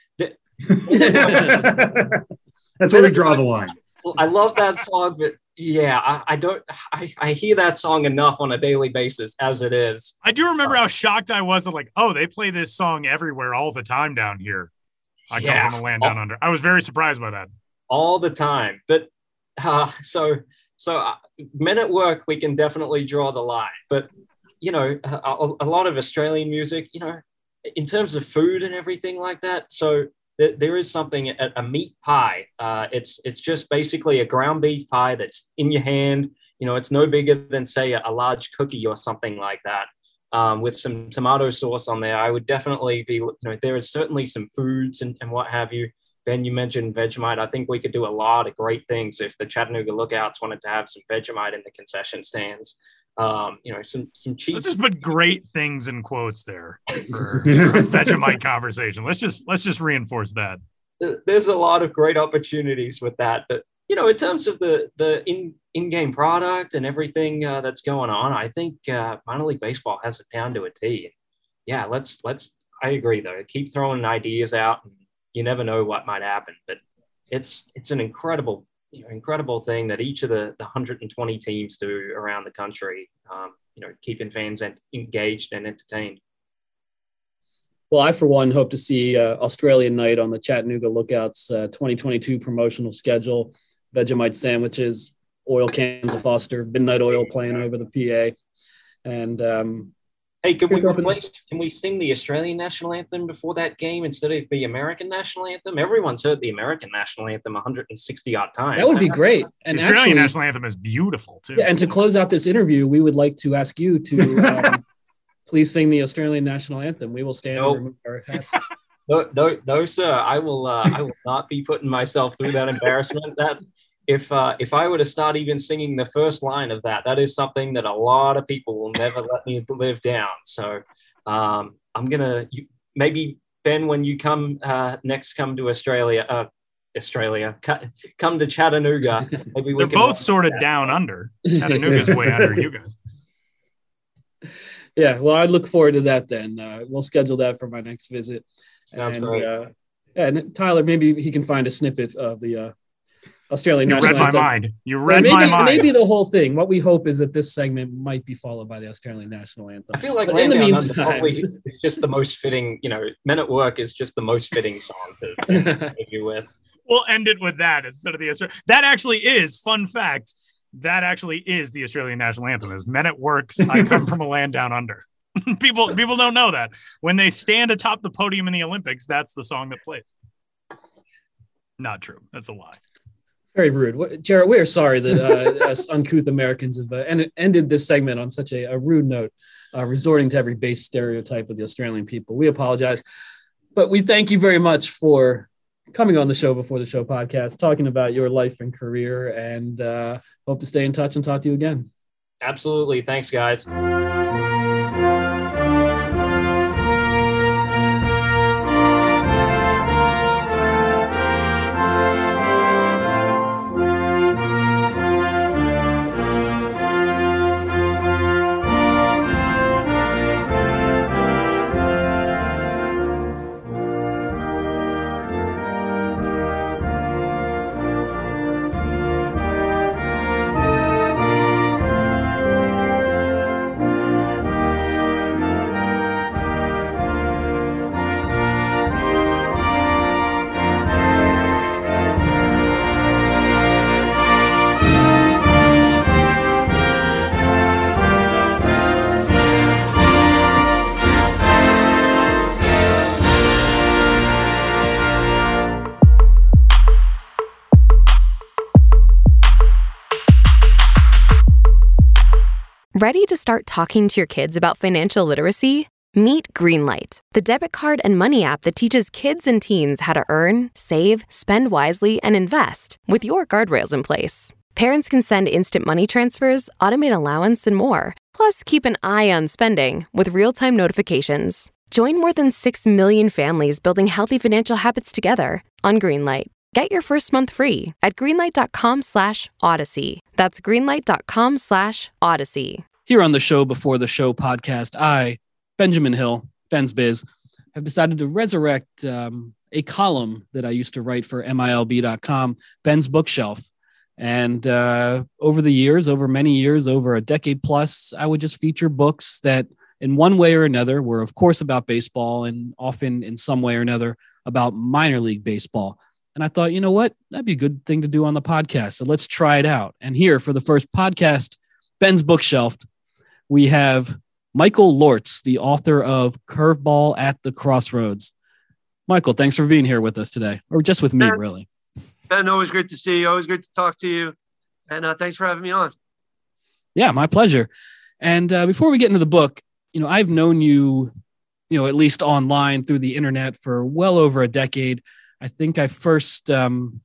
that's where we draw the line. I love that song, but yeah, I, I don't, I, I hear that song enough on a daily basis as it is. I do remember how shocked I was at like, oh, they play this song everywhere all the time down here. I yeah. come from a land down under. I was very surprised by that. All the time. But uh, so, so uh, Men at Work, we can definitely draw the line. But, you know, a, a lot of Australian music, you know, in terms of food and everything like that. So there is something, a, a meat pie. Uh, it's it's just basically a ground beef pie that's in your hand. You know, it's no bigger than, say, a, a large cookie or something like that, um, with some tomato sauce on there. I would definitely be, you know, there is certainly some foods and, and what have you. Ben, you mentioned Vegemite. I think we could do a lot of great things if the Chattanooga Lookouts wanted to have some Vegemite in the concession stands. Um, you know, some some cheese. Let's just put great things in quotes there for, for a Vegemite conversation. Let's just let's just reinforce that. There's a lot of great opportunities with that, but you know, in terms of the the in in-game product and everything uh, that's going on, I think uh, minor league baseball has it down to a T. Yeah, let's let's. I agree though. Keep throwing ideas out, and you never know what might happen. But it's it's an incredible. You know, incredible thing that each of the, the one hundred twenty teams do around the country, um, you know, keeping fans engaged and entertained. Well, I, for one, hope to see uh, Australian night on the Chattanooga Lookouts uh, twenty twenty-two promotional schedule, Vegemite sandwiches, oil cans of Foster, Midnight Oil playing over the P A. And um, hey, can we, play, can we sing the Australian national anthem before that game instead of the American national anthem? Everyone's heard the American national anthem one hundred sixty odd times. That would be great. And the Australian actually, national anthem is beautiful too. Yeah, and to close out this interview, we would like to ask you to um, please sing the Australian national anthem. We will stand Nope. and remove our hats. No, no, no, sir. I will. Uh, I will not be putting myself through that embarrassment. That if uh, if I were to start even singing the first line of that, that is something that a lot of people will never let me live down. So um, I'm gonna you, maybe Ben, when you come uh, next, come to Australia. Uh, Australia, come to Chattanooga. Maybe we They're can both sort of down under. Chattanooga's way under you guys. Yeah, well, I look forward to that then. Uh, we'll schedule that for my next visit. Sounds and, great. Uh, yeah, and Tyler, maybe he can find a snippet of the uh, Australian You national read my anthem. mind. You read maybe, my mind. Maybe the whole thing. What we hope is that this segment might be followed by the Australian national anthem. I feel like but in the Land Down Under meantime, probably it's just the most fitting. You know, Men at Work is just the most fitting song to interview with. We'll end it with that instead of the Australian. That actually is, fun fact, that actually is the Australian national anthem. Is Men at Work's I Come From a Land Down Under. people people don't know that. When they stand atop the podium in the Olympics, that's the song that plays. Not true. That's a lie. very rude. Jared, we're sorry that uh, us uncouth Americans have uh, en- ended this segment on such a, a rude note, uh, resorting to every base stereotype of the Australian people. We apologize. But we thank you very much for coming on the Show Before the Show podcast, talking about your life and career, and uh, hope to stay in touch and talk to you again. Absolutely. Thanks, guys. Ready to start talking to your kids about financial literacy? Meet Greenlight, the debit card and money app that teaches kids and teens how to earn, save, spend wisely, and invest with your guardrails in place. Parents can send instant money transfers, automate allowance, and more. Plus, keep an eye on spending with real-time notifications. Join more than six million families building healthy financial habits together on Greenlight. Get your first month free at greenlight.com slash odyssey. That's greenlight.com slash odyssey. Here on the Show Before the Show podcast, I, Benjamin Hill, Ben's Biz, have decided to resurrect um, a column that I used to write for M I L B dot com, Ben's Bookshelf. And uh, over the years, over many years, over a decade plus, I would just feature books that in one way or another were, of course, about baseball and often in some way or another about minor league baseball. And I thought, you know what, that'd be a good thing to do on the podcast. So let's try it out. And here for the first podcast, Ben's Bookshelf, we have Michael Lortz, the author of Curveball at the Crossroads. Michael, thanks for being here with us today, or just with me, Ben, really. Ben, always great to see you. Always great to talk to you. And uh, thanks for having me on. Yeah, my pleasure. And uh, before we get into the book, you know, I've known you, you know, at least online through the internet for well over a decade. I think I first um,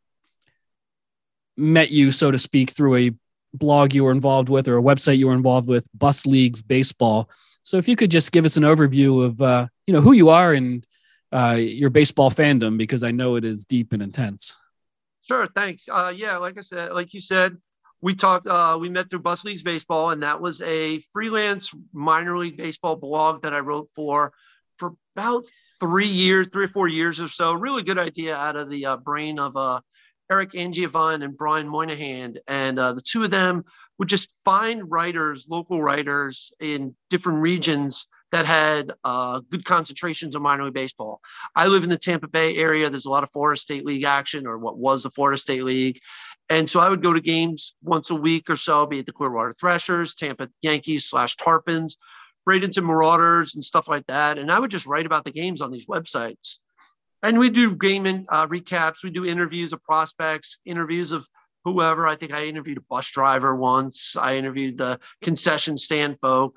met you, so to speak, through a blog you were involved with or a website you were involved with, Bus Leagues Baseball. So if you could just give us an overview of, uh, you know, who you are and uh, your baseball fandom, because I know it is deep and intense. Sure. Thanks. Uh, yeah, like I said, like you said, we talked, uh, we met through Bus Leagues Baseball, and that was a freelance minor league baseball blog that I wrote for, for about three years, three or four years or so. Really good idea out of the uh, brain of uh, Eric Angiovan and Brian Moynihan. And uh, the two of them would just find writers, local writers in different regions that had uh, good concentrations of minor league baseball. I live in the Tampa Bay area. There's a lot of Florida State League action, or what was the Florida State League. And so I would go to games once a week or so, be it the Clearwater Threshers, Tampa Yankees slash Tarpons, Bradenton Marauders, and stuff like that. And I would just write about the games on these websites. And we do game uh, recaps. We do interviews of prospects, interviews of whoever. I think I interviewed a bus driver once. I interviewed the concession stand folks.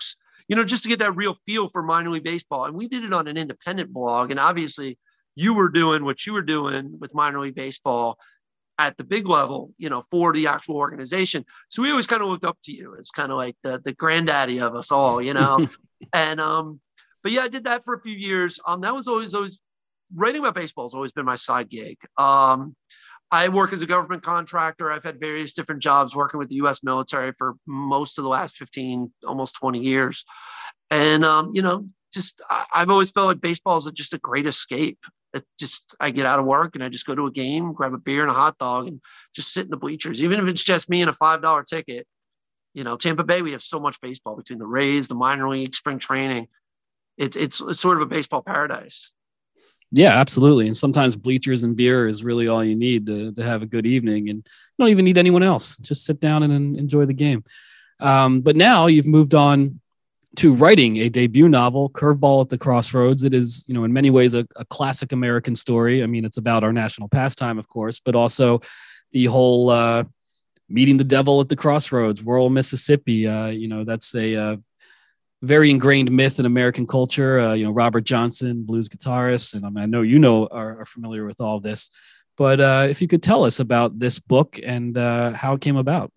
you know, just to get that real feel for minor league baseball. And we did it on an independent blog. And obviously you were doing what you were doing with minor league baseball at the big level, you know, for the actual organization. So we always kind of looked up to you. It's kind of like the, the granddaddy of us all, you know? and, um, but yeah, I did that for a few years. Um, that was always, always writing about baseball has always been my side gig. Um, I work as a government contractor. I've had various different jobs working with the U S military for most of the last fifteen, almost twenty years. And, um, you know, just, I, I've always felt like baseball is just a great escape. It just, I get out of work and I just go to a game, grab a beer and a hot dog and just sit in the bleachers. Even if it's just me and a five dollar ticket, you know, Tampa Bay, we have so much baseball between the Rays, the minor league, spring training. It, it's, it's sort of a baseball paradise. Yeah, absolutely. And sometimes bleachers and beer is really all you need to, to have a good evening, and you don't even need anyone else. Just sit down and, and enjoy the game. Um, but now you've moved on to writing a debut novel, Curveball at the Crossroads. It is, you know, in many ways a, a classic American story. I mean, it's about our national pastime, of course, but also the whole uh, meeting the devil at the crossroads, rural Mississippi. Uh, you know, that's a uh, very ingrained myth in American culture. Uh, you know, Robert Johnson, blues guitarist, and I, mean, I know you know are, are familiar with all of this. But uh, if you could tell us about this book and uh, how it came about.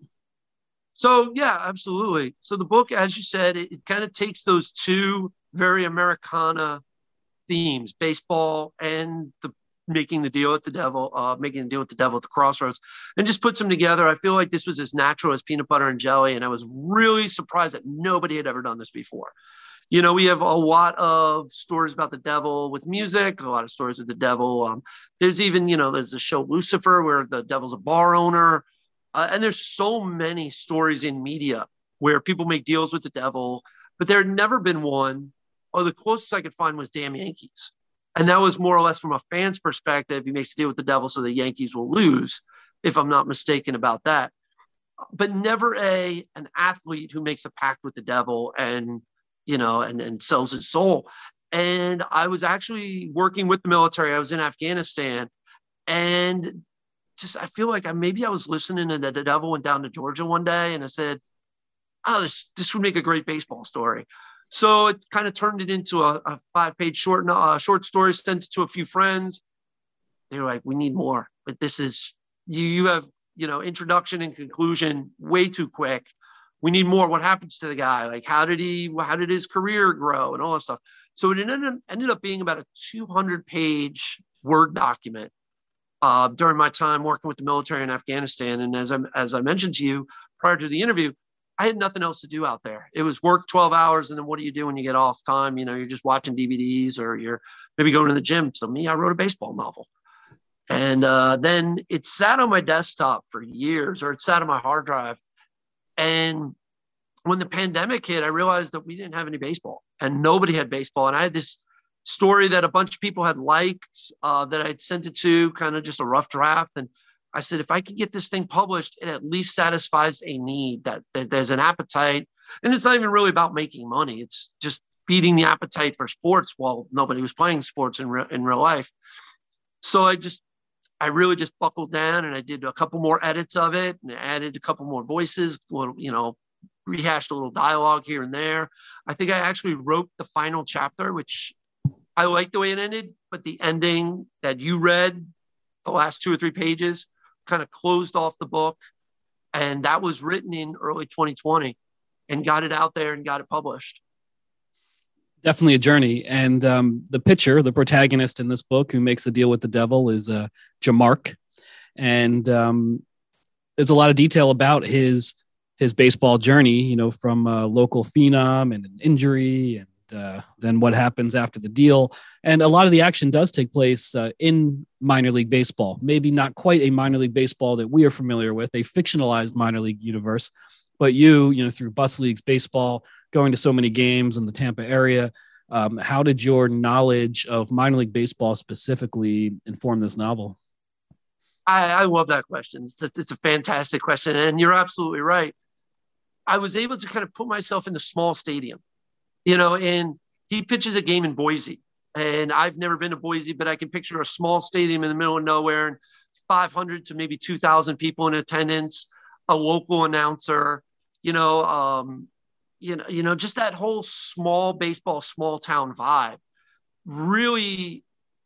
So, yeah, absolutely. So the book, as you said, it, it kind of takes those two very Americana themes, baseball and the making the deal with the devil, uh, making the deal with the devil at the crossroads, and just puts them together. I feel like this was as natural as peanut butter and jelly. And I was really surprised that nobody had ever done this before. You know, we have a lot of stories about the devil with music, a lot of stories with the devil. Um, there's even, you know, there's the show Lucifer where the devil's a bar owner. Uh, and there's so many stories in media where people make deals with the devil, but there had never been one, or the closest I could find was Damn Yankees. And that was more or less from a fan's perspective. He makes a deal with the devil so the Yankees will lose, if I'm not mistaken about that. But never a an athlete who makes a pact with the devil and, you know, and, and sells his soul. And I was actually working with the military. I was in Afghanistan, and just, I feel like I, maybe I was listening to the, the devil went down to Georgia one day, and I said, oh, this, this would make a great baseball story. So it kind of turned it into a, a five page short, uh, short story, sent it to a few friends. They were like, we need more, but this is, you, you have, you know, introduction and conclusion way too quick. We need more. What happens to the guy? Like, how did he, how did his career grow and all that stuff? So it ended, ended up being about a two hundred page Word document uh, during my time working with the military in Afghanistan. And as I, as I mentioned to you prior to the interview, I had nothing else to do out there. It was work twelve hours. And then what do you do when you get off time? You know, you're just watching D V Ds or you're maybe going to the gym. So me, I wrote a baseball novel. And uh, then it sat on my desktop for years, or it sat on my hard drive. And when the pandemic hit, I realized that we didn't have any baseball and nobody had baseball. And I had this story that a bunch of people had liked uh, that I'd sent it to, kind of just a rough draft. And I said, if I could get this thing published, it at least satisfies a need, that, that there's an appetite. And it's not even really about making money. It's just feeding the appetite for sports while nobody was playing sports in, re- in real life. So I just, I really just buckled down and I did a couple more edits of it and added a couple more voices, you know, rehashed a little dialogue here and there. I think I actually wrote the final chapter, which I liked the way it ended, but the ending that you read, the last two or three pages, kind of closed off the book. And that was written in early twenty twenty and got it out there and got it published. Definitely a journey. And um, the pitcher, the protagonist in this book who makes the deal with the devil is uh, Jamark. And um, there's a lot of detail about his his baseball journey, you know, from a local phenom and an injury and uh, then what happens after the deal. And a lot of the action does take place uh, in minor league baseball, maybe not quite a minor league baseball that we are familiar with, a fictionalized minor league universe. But you, you know, through Bus Leagues baseball, going to so many games in the Tampa area, um, how did your knowledge of minor league baseball specifically inform this novel? I, I love that question. It's a, it's a fantastic question. And you're absolutely right. I was able to kind of put myself in the small stadium, you know, and he pitches a game in Boise. And I've never been to Boise, but I can picture a small stadium in the middle of nowhere and five hundred to maybe two thousand people in attendance, a local announcer, you know, um, you know, you know, just that whole small baseball, small town vibe really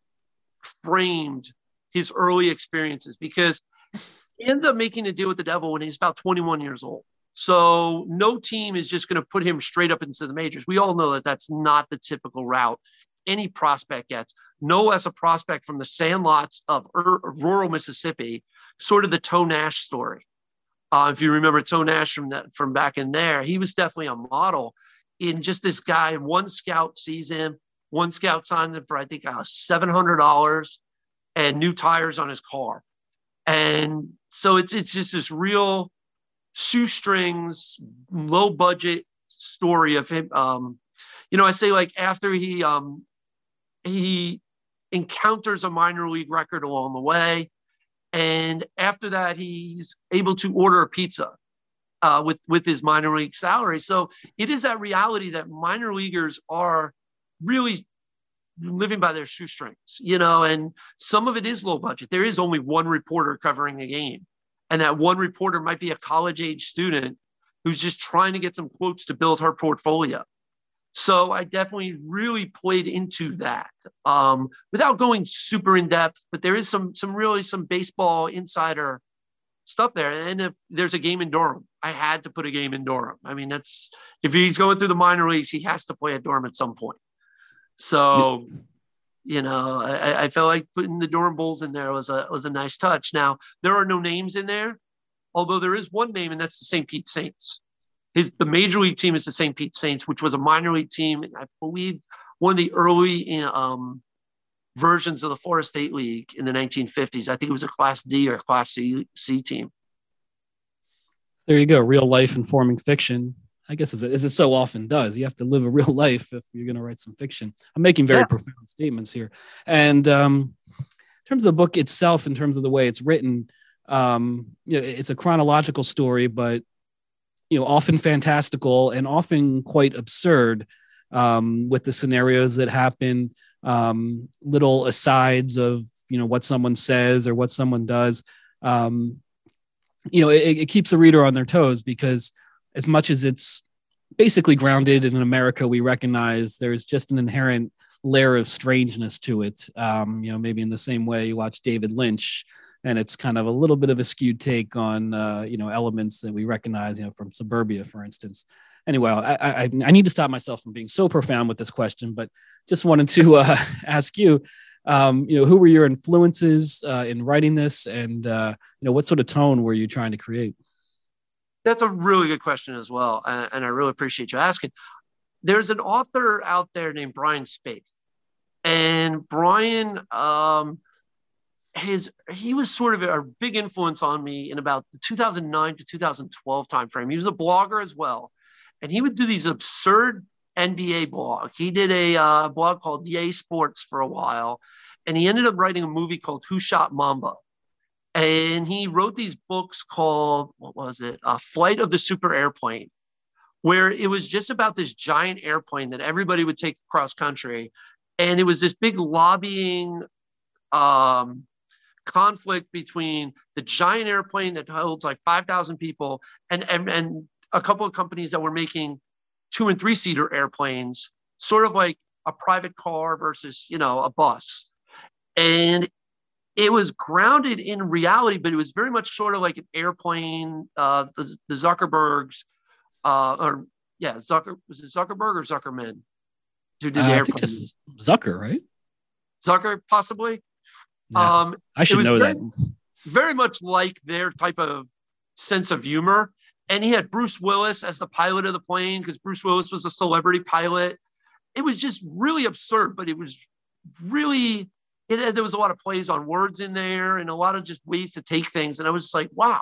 framed his early experiences, because he ends up making a deal with the devil when he's about twenty-one years old. So no team is just going to put him straight up into the majors. We all know that that's not the typical route any prospect gets. No less a prospect from the sandlots of ur- rural Mississippi, sort of the Toe Nash story. Uh, if you remember Toe Nash from that, from back in there, he was definitely a model in just this guy. One scout sees him, one scout signs him for, I think, uh, seven hundred dollars and new tires on his car. And so it's, it's just this real shoestrings, low budget story of him. Um, you know, I say, like, after he, um, he encounters a minor league record along the way. And after that, he's able to order a pizza uh, with, with his minor league salary. So it is that reality that minor leaguers are really living by their shoestrings, you know, and some of it is low budget. There is only one reporter covering a game. And that one reporter might be a college age student who's just trying to get some quotes to build her portfolio. So I definitely really played into that um, without going super in depth, but there is some, some really some baseball insider stuff there. And if there's a game in Durham, I had to put a game in Durham. I mean, that's, if he's going through the minor leagues, he has to play at Durham at some point. So, you know, I, I felt like putting the Durham Bulls in there was a, was a nice touch. Now, there are no names in there, although there is one name, and that's the Saint Pete Saints. His, the major league team is the Saint Pete Saints, which was a minor league team. I believe one of the early um, versions of the Florida State League in the nineteen fifties. I think it was a Class D or Class C, C team. There you go. Real life informing fiction. I guess as it, as it so often does, you have to live a real life if you're going to write some fiction. I'm making very yeah. profound statements here. And um, in terms of the book itself, in terms of the way it's written, um, you know, it's a chronological story, but you know, often fantastical and often quite absurd um, with the scenarios that happen, um, little asides of, you know, what someone says or what someone does. Um, you know, it, it keeps the reader on their toes, because as much as it's basically grounded in America, we recognize there's just an inherent layer of strangeness to it. Um, you know, maybe in the same way you watch David Lynch, and it's kind of a little bit of a skewed take on, uh, you know, elements that we recognize, you know, from Suburbia, for instance. Anyway, I, I, I need to stop myself from being so profound with this question, but just wanted to uh, ask you, um, you know, who were your influences uh, in writing this, and, uh, you know, what sort of tone were you trying to create? That's a really good question as well, and, and I really appreciate you asking. There's an author out there named Brian Spaeth, and Brian, um, his he was sort of a big influence on me in about the two thousand nine to two thousand twelve timeframe. He was a blogger as well, and he would do these absurd N B A blog. He did a uh, blog called Yay Sports for a while, and he ended up writing a movie called Who Shot Mamba. And he wrote these books called, what was it? Uh, Flight of the Super Airplane, where it was just about this giant airplane that everybody would take cross country. And it was this big lobbying um, conflict between the giant airplane that holds like five thousand people and, and, and a couple of companies that were making two and three seater airplanes, sort of like a private car versus, you know, a bus. And it was grounded in reality, but it was very much sort of like an airplane. Uh, the, the Zuckerbergs, uh, or yeah, Zucker was it Zuckerberg or Zuckerman who did the uh, airplane? I think just Zucker, right? Zucker, possibly. Yeah, um, I should know very, that. Very much like their type of sense of humor. And he had Bruce Willis as the pilot of the plane, because Bruce Willis was a celebrity pilot. It was just really absurd, but it was really. It, there was a lot of plays on words in there and a lot of just ways to take things. And I was just like, wow,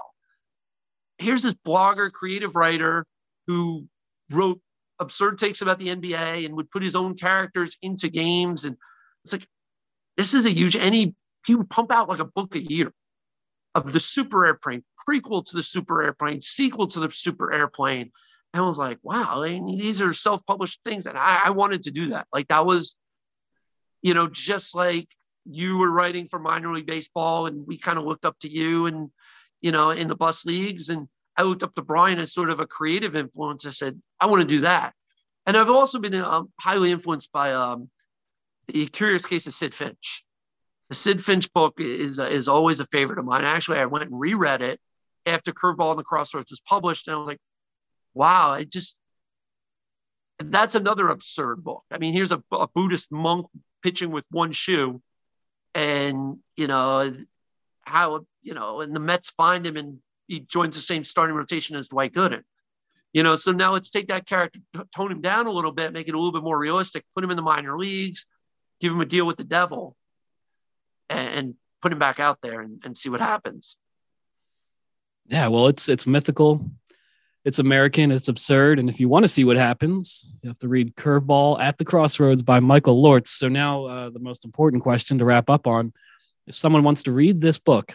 here's this blogger, creative writer who wrote absurd takes about the N B A and would put his own characters into games. And it's like, this is a huge, and he, he would pump out like a book a year of the Super Airplane, prequel to the Super Airplane, sequel to the Super Airplane. And I was like, wow, I mean, these are self-published things. And I, I wanted to do that. Like that was, you know, just like, you were writing for minor league baseball and we kind of looked up to you and, you know, in the bus leagues. And I looked up to Brian as sort of a creative influence. I said, I want to do that. And I've also been um, highly influenced by um, The Curious Case of Sid Finch. The Sid Finch book is, is always a favorite of mine. Actually, I went and reread it after Curveball and the Crossroads was published. And I was like, wow, I just, that's another absurd book. I mean, here's a, a Buddhist monk pitching with one shoe, and, you know, how, you know, and the Mets find him and he joins the same starting rotation as Dwight Gooden. You know, so now let's take that character, tone him down a little bit, make it a little bit more realistic, put him in the minor leagues, give him a deal with the devil, and, and put him back out there and, and see what happens. Yeah, well, it's it's mythical. It's American, it's absurd, and if you want to see what happens, you have to read Curveball at the Crossroads by Michael Lortz. So now uh, the most important question to wrap up on, if someone wants to read this book,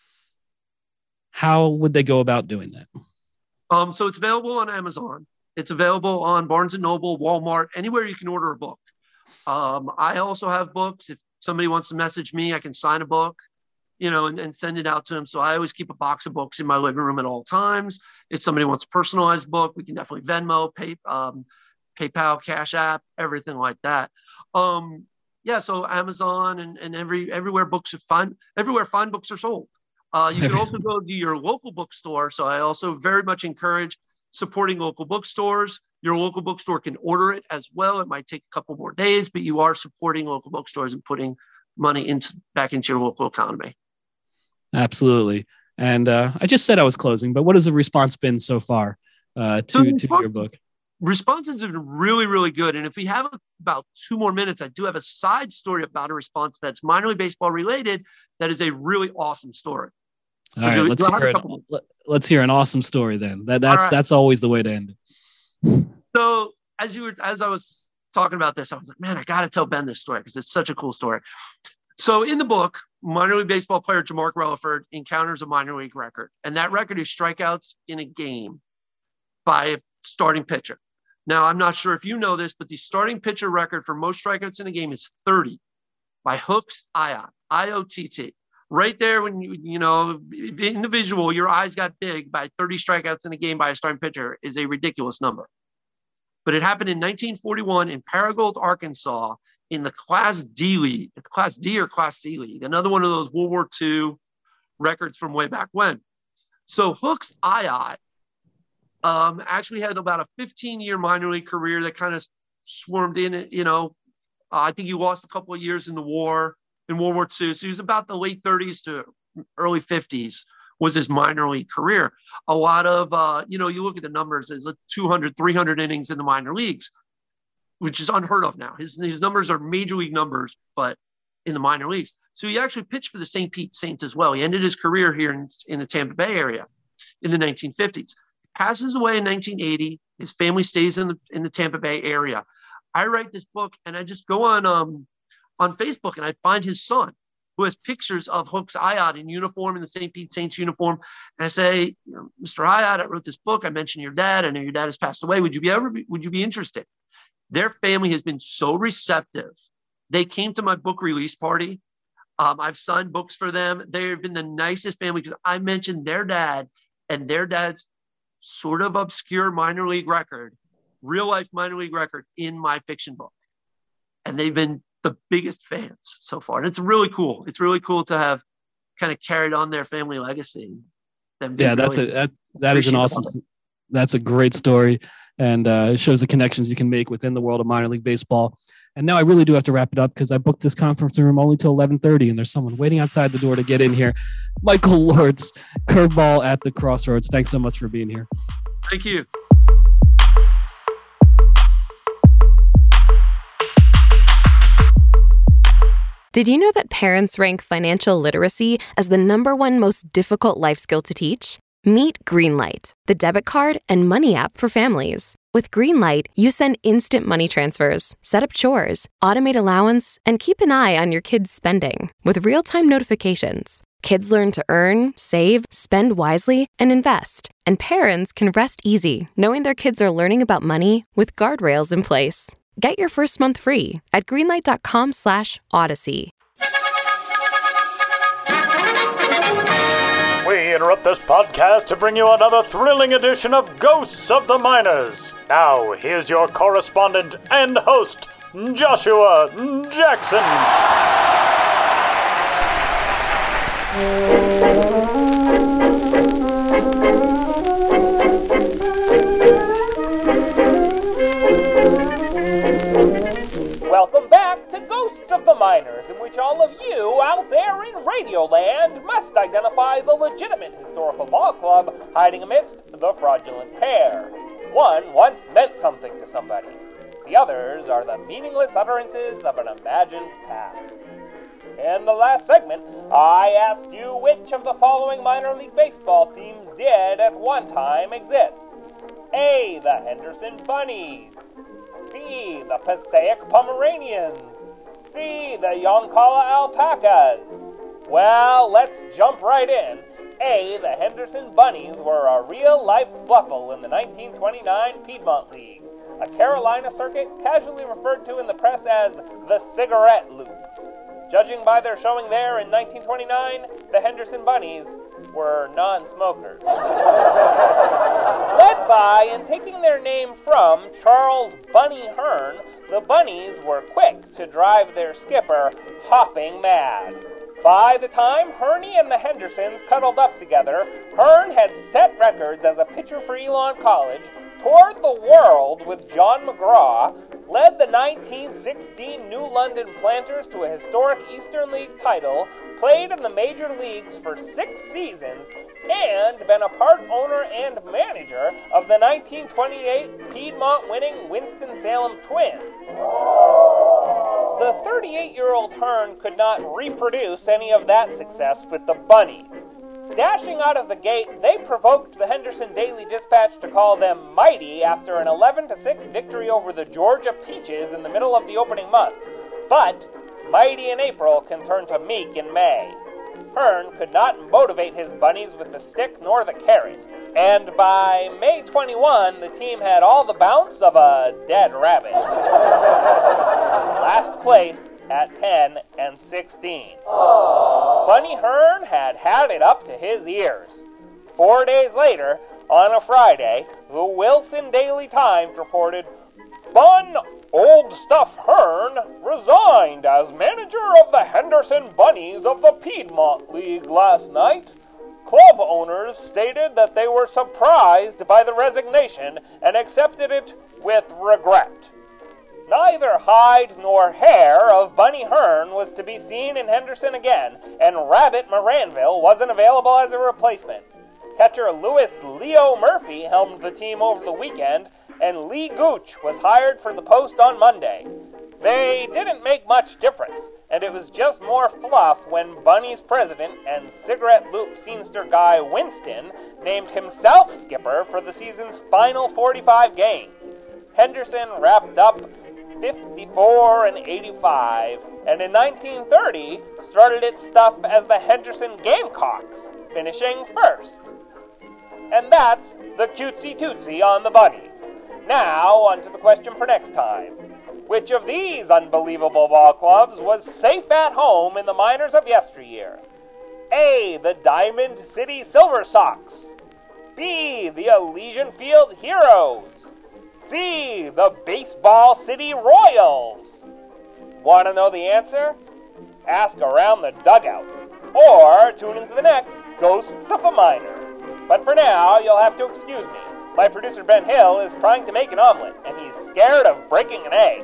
how would they go about doing that? Um, so it's available on Amazon. It's available on Barnes and Noble, Walmart, anywhere you can order a book. Um, I also have books. If somebody wants to message me, I can sign a book, you know, and, and send it out to them. So I always keep a box of books in my living room at all times. If somebody wants a personalized book, we can definitely Venmo, pay, um, PayPal, Cash App, everything like that. Um, yeah, so Amazon and, and every everywhere books are fine, everywhere fine books are sold. Uh, you can also go to your local bookstore. So I also very much encourage supporting local bookstores. Your local bookstore can order it as well. It might take a couple more days, but you are supporting local bookstores and putting money into back into your local economy. Absolutely. And uh, I just said I was closing, but what has the response been so far uh, to, so to your book? Responses have been really, really good. And if we have about two more minutes, I do have a side story about a response that's minor league baseball related. That is a really awesome story. So All right, do, let's do hear it. Let's hear an awesome story then. That, that's, right. that's always the way to end it. So as you were, as I was talking about this, I was like, man, I got to tell Ben this story because it's such a cool story. So in the book, minor league baseball player Jamark Relaford encounters a minor league record, and that record is strikeouts in a game by a starting pitcher. Now, I'm not sure if you know this, but the starting pitcher record for most strikeouts in a game is thirty by Hooks Ayat, I O T T. Right there, when you, you know, in the visual, your eyes got big by thirty strikeouts in a game by a starting pitcher is a ridiculous number. But it happened in nineteen forty-one in Paragould, Arkansas, in the Class D League, Class D or Class C League, another one of those World War Two records from way back when. So Hooks Ayat um, actually had about a fifteen-year minor league career that kind of swarmed in, you know, uh, I think he lost a couple of years in the war, in World War Two. So he was about the late thirties to early fifties was his minor league career. A lot of, uh, you know, you look at the numbers, there's like two hundred, three hundred innings in the minor leagues, which is unheard of now. His, his numbers are major league numbers, but in the minor leagues. So he actually pitched for the Saint Pete Saints as well. He ended his career here in, in the Tampa Bay area in the nineteen fifties. He passes away in nineteen eighty. His family stays in the, in the Tampa Bay area. I write this book and I just go on, um, on Facebook and I find his son who has pictures of Hooks Ayat in uniform, in the Saint Pete Saints uniform. And I say, you know, Mister Ayat, I wrote this book. I mentioned your dad. I know your dad has passed away. Would you be ever, be, would you be interested? Their family has been so receptive. They came to my book release party. Um, I've signed books for them. They've been the nicest family because I mentioned their dad and their dad's sort of obscure minor league record, real life minor league record in my fiction book. And they've been the biggest fans so far. And it's really cool. It's really cool to have kind of carried on their family legacy. Them yeah, that's really a, that, that is an awesome, that's a great story. And uh, it shows the connections you can make within the world of minor league baseball. And now I really do have to wrap it up because I booked this conference room only till eleven thirty and there's someone waiting outside the door to get in here. Michael Lortz, Curveball at the Crossroads. Thanks so much for being here. Thank you. Did you know that parents rank financial literacy as the number one most difficult life skill to teach? Meet Greenlight, the debit card and money app for families. With Greenlight, you send instant money transfers, set up chores, automate allowance, and keep an eye on your kids' spending with real-time notifications. Kids learn to earn, save, spend wisely, and invest. And parents can rest easy knowing their kids are learning about money with guardrails in place. Get your first month free at greenlight.com slash odyssey. We interrupt this podcast to bring you another thrilling edition of Ghosts of the Miners. Now, here's your correspondent and host, Joshua Jackson. Welcome back to Ghosts of the Miners, in which all of you out there in Radioland must identify the legitimate historical ball club hiding amidst the fraudulent pair. One once meant something to somebody. The others are the meaningless utterances of an imagined past. In the last segment, I asked you which of the following minor league baseball teams did at one time exist. A. The Henderson Bunnies. B. The Passaic Pomeranians. C. The Yoncalla Alpacas. Well, let's jump right in. A. The Henderson Bunnies were a real-life fluffle in the nineteen twenty-nine Piedmont League, a Carolina circuit casually referred to in the press as the Cigarette Loop. Judging by their showing there in nineteen twenty-nine, the Henderson Bunnies were non-smokers. Led by and taking their name from Charles Bunny Hearn, the Bunnies were quick to drive their skipper hopping mad. By the time Herney and the Hendersons cuddled up together, Hearn had set records as a pitcher for Elon College, toured the world with John McGraw, led the nineteen sixteen New London Planters to a historic Eastern League title, played in the major leagues for six seasons, and been a part owner and manager of the nineteen twenty-eight Piedmont-winning Winston-Salem Twins. The thirty-eight-year-old Hearn could not reproduce any of that success with the Bunnies. Dashing out of the gate, they provoked the Henderson Daily Dispatch to call them mighty after an eleven to six victory over the Georgia Peaches in the middle of the opening month. But mighty in April can turn to meek in May. Hearn could not motivate his Bunnies with the stick nor the carrot, and by May twenty-first, the team had all the bounce of a dead rabbit. Last place at ten and sixteen. Aww. Bunny Hearn had had it up to his ears. Four days later, on a Friday, the Wilson Daily Times reported, Bun Old Stuff Hearn resigned as manager of the Henderson Bunnies of the Piedmont League last night. Club owners stated that they were surprised by the resignation and accepted it with regret. Neither hide nor hair of Bunny Hearn was to be seen in Henderson again, and Rabbit Moranville wasn't available as a replacement. Catcher Louis Leo Murphy helmed the team over the weekend, and Lee Gooch was hired for the post on Monday. They didn't make much difference, and it was just more fluff when Bunny's president and cigarette loop scenester guy Winston named himself skipper for the season's final forty-five games. Henderson wrapped up fifty-four and eighty-five, and in nineteen thirty started its stuff as the Henderson Gamecocks, finishing first. And that's the cutesy tootsie on the Bunnies. Now, on to the question for next time. Which of these unbelievable ball clubs was safe at home in the minors of yesteryear? A. The Diamond City Silver Sox. B. The Elysian Field Heroes. C. The Baseball City Royals. Want to know the answer? Ask around the dugout. Or tune into the next Ghosts of the Miners. But for now, you'll have to excuse me. My producer Ben Hill is trying to make an omelet, and he's scared of breaking an egg.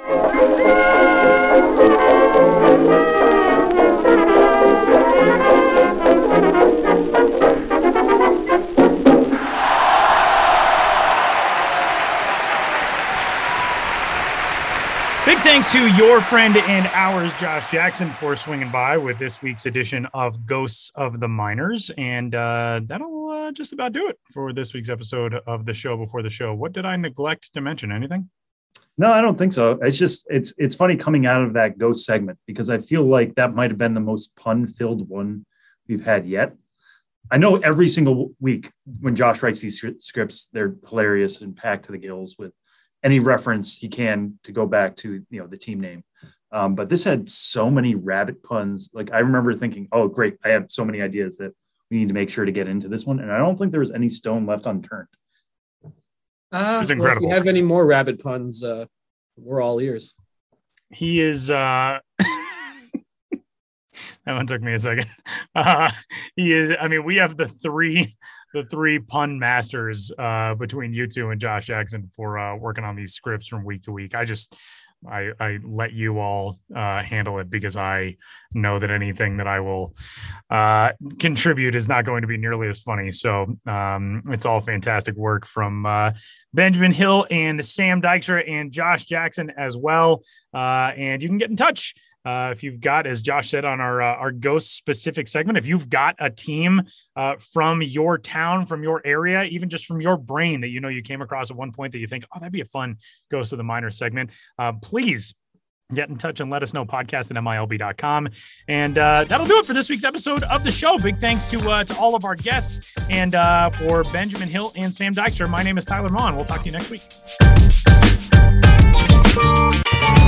Big thanks to your friend and ours, Josh Jackson, for swinging by with this week's edition of Ghosts of the Miners. And uh, that'll uh, just about do it for this week's episode of the show before the show. What did I neglect to mention? Anything? No, I don't think so. It's just, it's it's funny coming out of that ghost segment, because I feel like that might have been the most pun-filled one we've had yet. I know every single week when Josh writes these scripts, they're hilarious and packed to the gills with any reference he can to go back to, you know, the team name. Um, but this had so many rabbit puns. Like, I remember thinking, oh, great, I have so many ideas that we need to make sure to get into this one. And I don't think there was any stone left unturned. Uh, it's well, incredible. if you have any more rabbit puns, uh, we're all ears. He is, uh, that one took me a second. Uh, he is, I mean, we have the three, the three pun masters uh, between you two and Josh Jackson for uh, working on these scripts from week to week. I just, I, I let you all uh, handle it because I know that anything that I will uh, contribute is not going to be nearly as funny. So um, it's all fantastic work from uh, Benjamin Hill and Sam Dykstra and Josh Jackson as well. Uh, and you can get in touch. Uh, if you've got, as Josh said on our uh, our ghost specific segment, if you've got a team uh, from your town, from your area, even just from your brain that you know you came across at one point that you think, oh, that'd be a fun Ghost of the Minor segment, uh, please get in touch and let us know. Podcast at M I L B dot com. And uh, that'll do it for this week's episode of the show. Big thanks to uh, to all of our guests and uh, for Benjamin Hill and Sam Dykstra. My name is Tyler Maughan. We'll talk to you next week.